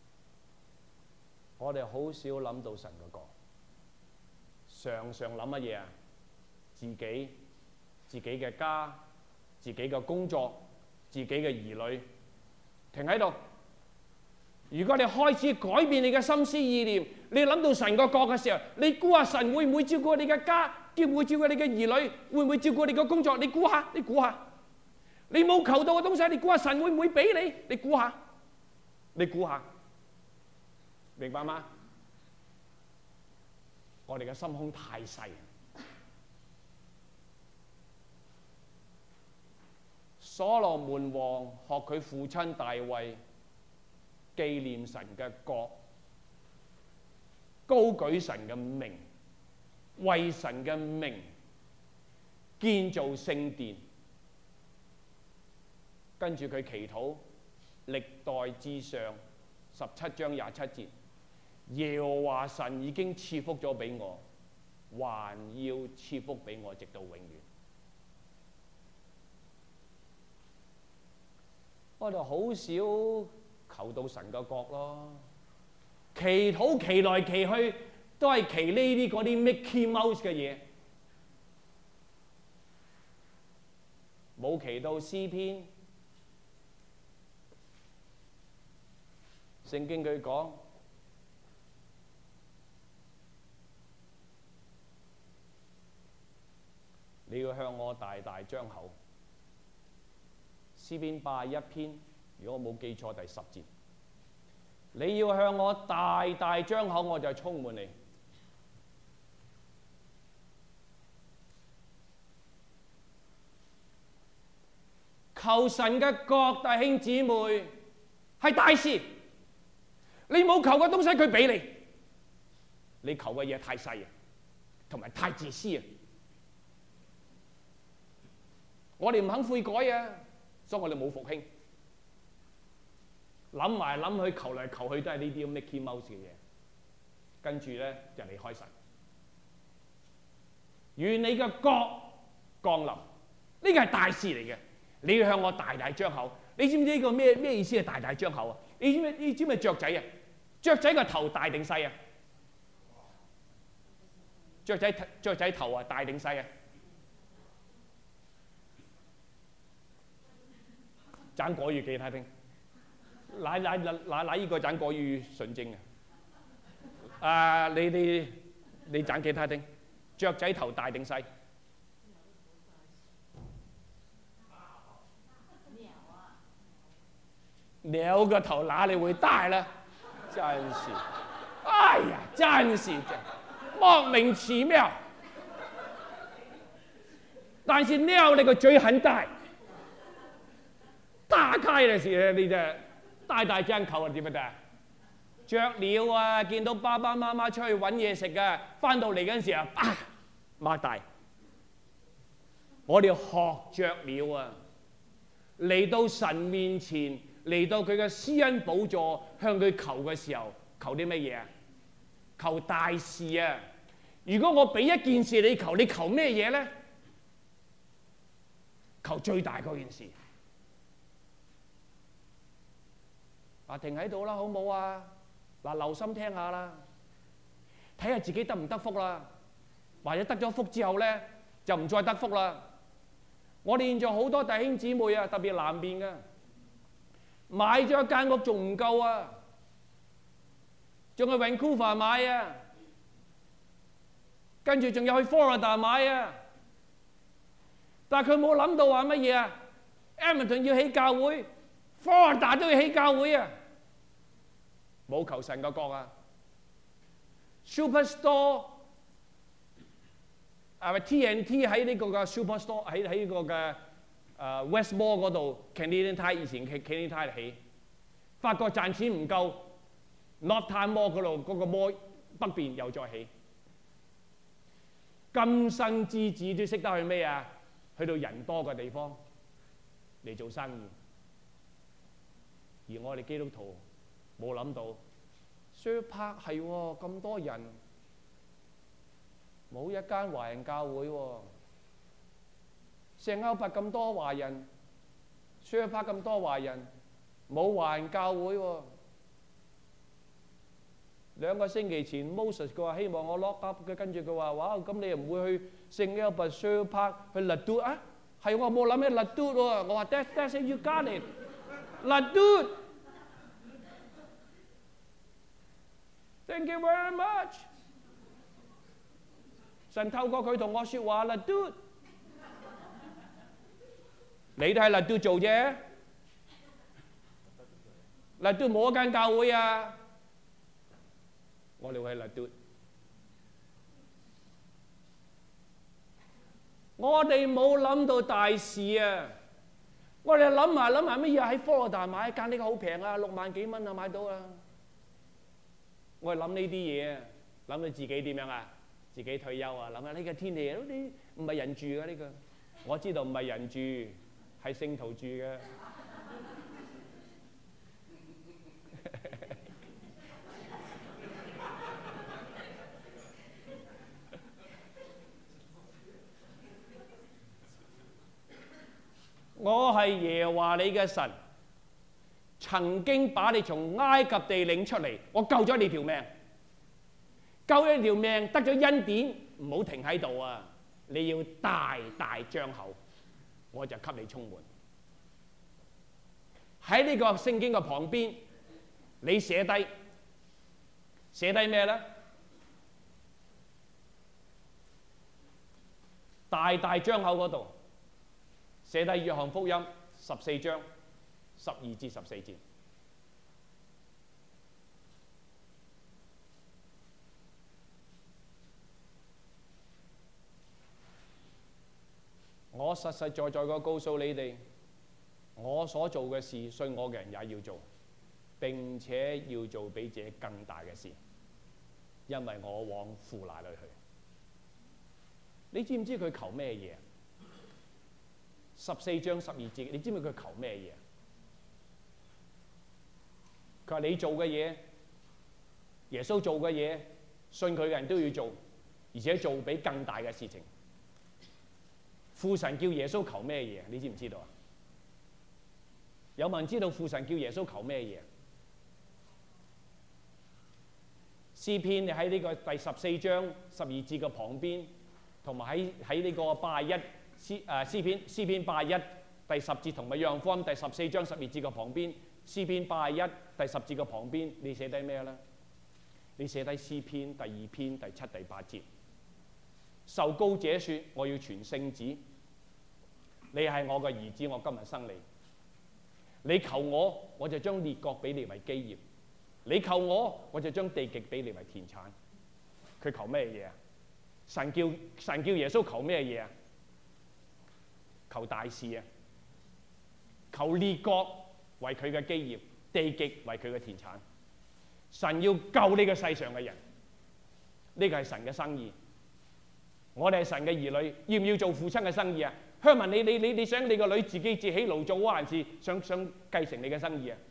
我哋好少諗到神嘅國，常常諗乜嘢啊？自己自己嘅家、自己嘅工作、自己嘅兒女，停喺度。如果你開始改變你嘅心思意念，你諗到神個國嘅時候，你估下神會唔會照顧你嘅家？會唔會照顧你嘅兒女？會唔會照顧你嘅工作？你估下，你估下。你冇求到嘅東西，你估下神會唔會俾你？你估下，你估下，明白嗎？我哋嘅心胸太細。所羅門王學佢父親大衛，紀念神嘅國，高舉神嘅名，為神嘅名建造聖殿。跟住佢祈禱，歷代志上十七章廿七節，耶和華神已經賜福咗俾我，還要賜福俾我，直到永遠。我哋好少求到神嘅國咯，祈禱祈來祈去都係祈呢啲嗰啲 Mickey Mouse 嘅嘢，冇祈到詩篇。聖經佢講，你要向我大大張口。詩篇八十一篇，如果我冇記錯第十節，你要向我大大張口，我就充滿你。求神嘅國，弟兄姊妹，係大事。你冇求嘅東西，佢俾你。你求嘅嘢太細啊，同埋太自私啊！我哋唔肯悔改啊，所以我哋冇復興。諗埋諗去，求嚟求去都係呢啲 Mickey Mouse 嘅嘢，跟住咧就離開神。願你嘅國降臨，呢個係大事嚟嘅。你要向我大大張口。你知唔知呢個咩咩意思係大大張口啊？你知唔知你知唔知雀仔啊？雀仔個頭大定細啊？雀仔雀仔頭啊，大定細啊？講國語給他聽，來來來來來一個講國語純正嘅。啊，你你你講給他聽，雀仔頭大定細？鳥個頭哪裡會大呢？真是，哎呀，真是莫名其妙。但是鳥那個嘴很大，打開嘅時候你就大大張口啊，點樣得？雀鳥啊，見到爸爸媽媽出去揾嘢食啊，翻到嚟嗰陣時啊，啊，擘大。我哋學雀鳥啊，嚟到神面前。嚟到佢嘅施恩寶座，向佢求嘅時候，求啲乜嘢啊？求大事啊！如果我俾一件事你求，你求咩嘢咧？求最大嗰件事。嗱，停喺度啦，好冇啊？嗱，留心聽下啦，睇下自己得唔得福啦，或者得咗福之後咧，就唔再得福啦。我哋現在好多弟兄姊妹啊，特別南邊嘅。買咗一間屋仲唔夠啊，仲去 Vancouver 買啊，跟住仲有去 Florida 買啊，但係佢冇諗到話乜嘢啊 Edmonton 要起教會 ，Florida 都要起教會啊，冇求神個國啊 ，Superstore 係咪 T N T 喺呢個嘅 Superstore 喺喺呢個嘅。誒、uh, West Mall 嗰度 Canadian Tire 以前 Canadian Tire 起，發覺賺錢唔夠 North Time Mall 嗰度嗰個 mall 北邊又再起，今生之子都識得去咩啊？去到人多嘅地方嚟做生意，而我哋基督徒冇諗到 Sir Park 係喎，咁多人冇一間華人教會喎。聖歐伯咁多華人 ，Sir Park 咁多華人，冇華人教會喎。 兩個星期前 Moses 佢話希望我 lock up 嘅，跟住佢話哇，咁你又唔會去聖 Albert Shire Park 去 Ladue 啊？係我冇諗起 Ladue 喎，我話 That's that's it, you got it Ladue Thank you very much。神透過佢同我説話，Ladue，你都係 Ladue 做啫，Ladue冇一間教會啊，我哋會係 Ladue。我哋冇諗到大事啊！我哋諗埋諗埋乜嘢喺科羅大買一間呢個好平啊，六萬幾蚊啊買到啊！我係諗呢啲嘢啊，諗到自己點樣啊？自己退休啊，諗下呢個天氣，呢唔係人住嘅呢個，我知道唔係人住，係聖徒住嘅。我係耶和華你嘅神，曾經把你從埃及地領出嚟，我救咗你條命，救咗你條命，得咗恩典，唔好停喺度啊！你要大大張口，我就給你充滿。喺呢個聖經嘅旁邊，你寫低寫低咩咧？大大張口嗰度。寫低約翰福音十四章十二至十四節。我實實在在嘅告訴你哋，我所做嘅事，信我嘅人也要做，並且要做比這更大嘅事，因為我往父那裏去。你知唔知佢求咩嘢？十四章十二節，你知唔知佢求咩嘢？佢話你做嘅嘢，耶穌做嘅嘢，信佢嘅人都要做，而且做比更大嘅事情。父神叫耶穌求咩嘢？你知唔知道啊？有冇人知道父神叫耶穌求咩嘢？詩篇你喺呢個第十四章十二節嘅旁邊，同埋喺喺呢個八十一。詩誒詩篇詩篇八十一第十節同埋約翰福音第十四章十二節嘅旁邊，詩篇八十一第十節嘅旁邊，你寫低咩咧？你寫低詩篇第二篇第七第八節。受膏者說：我要傳聖旨，你係我嘅兒子，我今日生你。你求我，我就將列國俾你為基業；你求我，我就將地極俾你為田產。佢求咩嘢啊？神叫神叫耶穌求咩嘢啊？求大事啊！求列國為佢嘅基業，地極為佢嘅田產。神要救呢個世上嘅人，呢個係神嘅生意。我哋係神嘅兒女，要唔要做父親嘅生意啊？香文，你你你你想你個女自己自起爐做，還是想想繼承你嘅生意啊？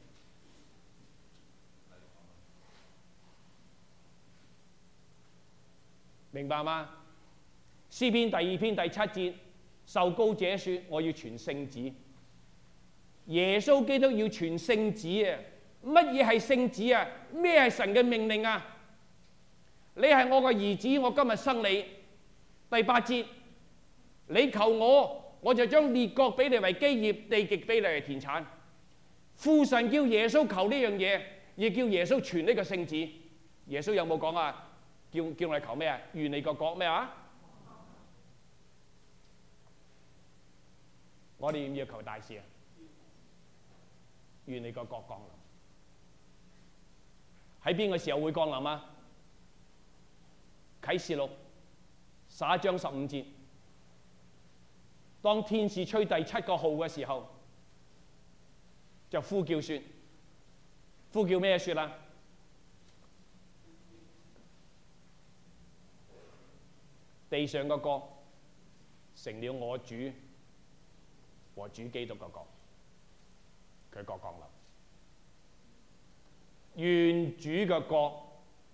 明白嗎？詩篇第二篇第七節。受膏者說：我要傳聖旨。耶穌基督要傳聖旨啊！乜嘢係聖旨啊？咩係神嘅命令啊？你係我個兒子，我今日生你。第八節，你求我，我就將列國俾你為基業，地極俾你為田產。父神叫耶穌求呢樣嘢，亦叫耶穌傳呢個聖旨。耶穌有冇講啊？叫叫我哋求咩啊？願你個國咩啊？我哋要唔要求大事啊？願你個國降臨。喺邊個時候會降臨啊？啟示錄十一章十五節，當天使吹第七個號嘅時候，就呼叫說：呼叫咩說啊？地上個國成了我主和主基督嘅國，佢國降臨。願主嘅國，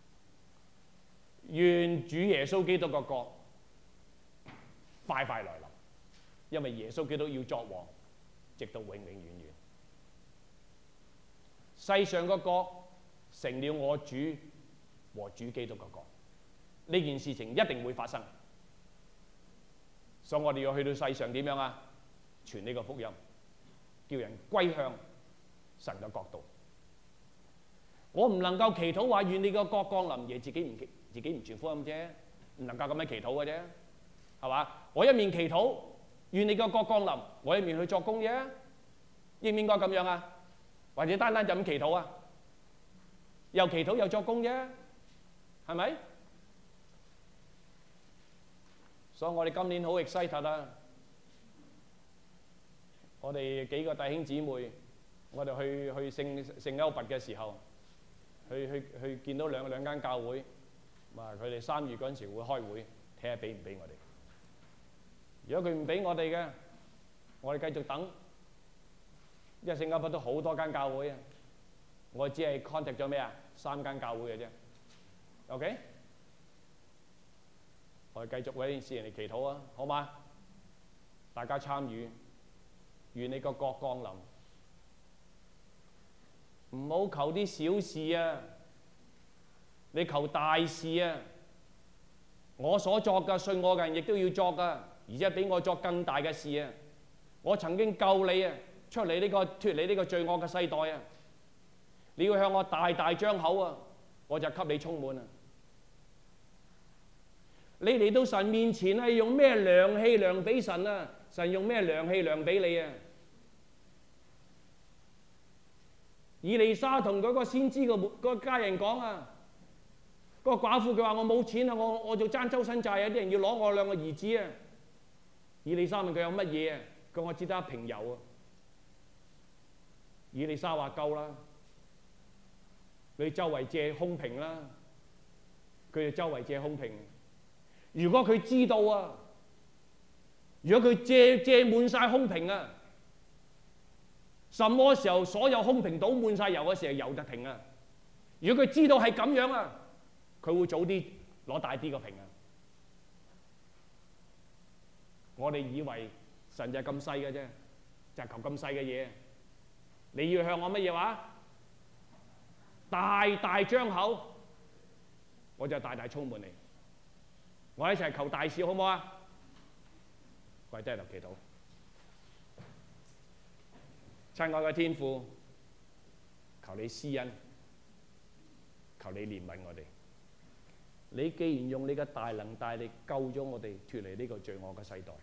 願主耶穌基督嘅國快快來臨，因為耶穌基督要作王，直到永永遠遠。世上嘅國成了我主和主基督嘅國。呢件事情一定會發生，所以我哋要去到世上點樣啊？傳呢個福音，叫人歸向神嘅國度。我唔能夠祈禱話願你個國降臨，而自己唔自己唔傳福音啫，唔能夠咁樣祈禱嘅啫，係嘛？我一面祈禱願你個國降臨，我一面去作工啫，應唔應該咁樣啊？或者單單就咁祈禱啊？又祈禱又作工啫，係咪？所以我哋今年好 excited 啊！我哋幾個弟兄姊妹，我哋去去聖聖歐拔嘅時候，去去去見到兩兩間教會，話佢哋三月嗰陣時會開會，睇下俾唔俾我哋。如果佢唔俾我哋嘅，我哋繼續等。因為聖歐拔都好多間教會啊，我只係 contact 咗咩啊？三間教會嘅啫。OK？我哋繼續為呢件事嚟祈禱啊，好嗎？大家參與，願你個國降臨。唔好求啲小事啊，你求大事啊！我所作嘅，信我嘅人亦都要作噶，而且俾我作更大嘅事啊！我曾經救你啊，出嚟呢個脫離呢個罪惡嘅世代啊！你要向我大大張口啊，我就給你充滿啊！你嚟到神面前係用咩量器量俾神啊？神用咩量器量俾你啊？以利沙同嗰個先知個嗰個家人講啊，嗰個寡婦佢話我冇錢啊，我我就爭周身債啊，啲人要攞我兩個兒子啊。以利沙問佢有乜嘢啊？佢話我只得一瓶油啊。以利沙話夠啦，佢周圍借空瓶啦，佢哋周圍借空瓶。如果佢知道啊，如果佢借借滿晒空瓶啊，什麼時候所有空瓶倒滿晒油嘅時候，油就停啊！如果佢知道係咁樣啊，佢會早啲攞大啲個瓶啊！我哋以為神就係咁細嘅啫，就係求咁細嘅嘢。你要向我乜嘢話？大大張口，我就大大充滿你。我哋一齊求大事好唔好啊？跪低喺度祈禱。親愛嘅天父，求你施恩，求你憐憫我哋。你既然用你嘅大能大力救咗我哋脫離呢個罪惡嘅世代，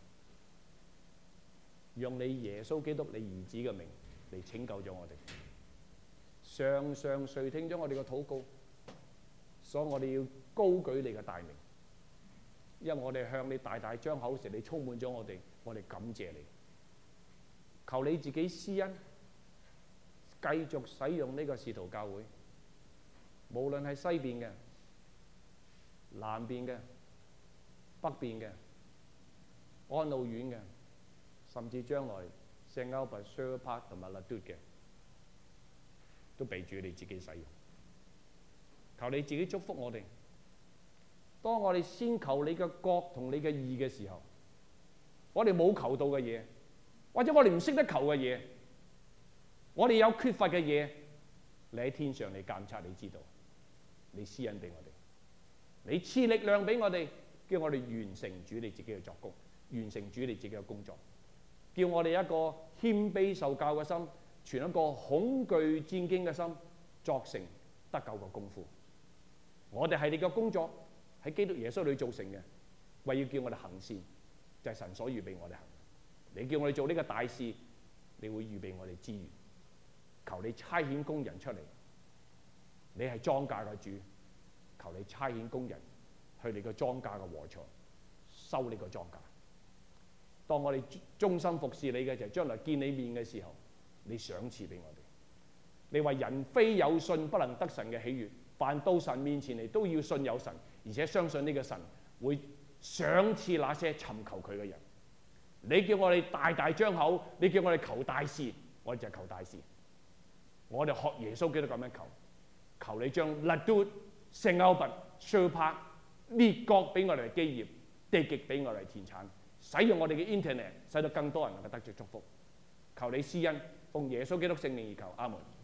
用你耶穌基督你兒子嘅名嚟拯救咗我哋，常常垂聽咗我哋嘅禱告，所以我哋要高舉你嘅大名，因為我哋向你大大張口時，你充滿咗我哋，我哋感謝你。求你自己施恩，繼續使用呢個使徒教會，無論係西邊嘅、南邊嘅、北邊嘅、安老院嘅，甚至將來聖歐拔、Sherwood Park 同埋 Ladue 嘅，都被主你自己使用。求你自己祝福我哋。當我哋先求你嘅國同你嘅義嘅時候，我哋冇求到嘅嘢，或者我哋唔識得求嘅嘢，我哋有缺乏嘅嘢，你喺天上你監察，你知道，你施恩俾我哋，你賜力量俾我哋，叫我哋完成主你自己嘅作工，完成主你自己嘅工作，叫我哋一個謙卑受教嘅心，存一個恐懼戰兢嘅心，作成得救嘅功夫。我哋係你嘅工作，喺基督耶穌裏造成嘅，為要叫我哋行善，就係神所預備我哋行。你叫我哋做呢個大事，你會預備我哋資源。求你差遣工人出嚟，你係莊稼嘅主，求你差遣工人去你個莊稼嘅禾場收呢個莊稼。當我哋忠心服侍你嘅，就係將來見你面嘅時候，你賞賜俾我哋。你話人非有信不能得神嘅喜悅，凡到神面前嚟都要信有神，而且相信呢個神會賞賜那些尋求佢嘅人。你叫我哋大大張口，你叫我哋求大事，我哋就求大事。我哋學耶穌基督咁樣求，求你將 Ladue、聖歐拔、Sherwood Park 列國俾我哋基業，地極俾我哋田產，使用我哋嘅 internet，使到更多人能夠得着祝福。求你施恩，奉耶穌基督聖名而求，阿門。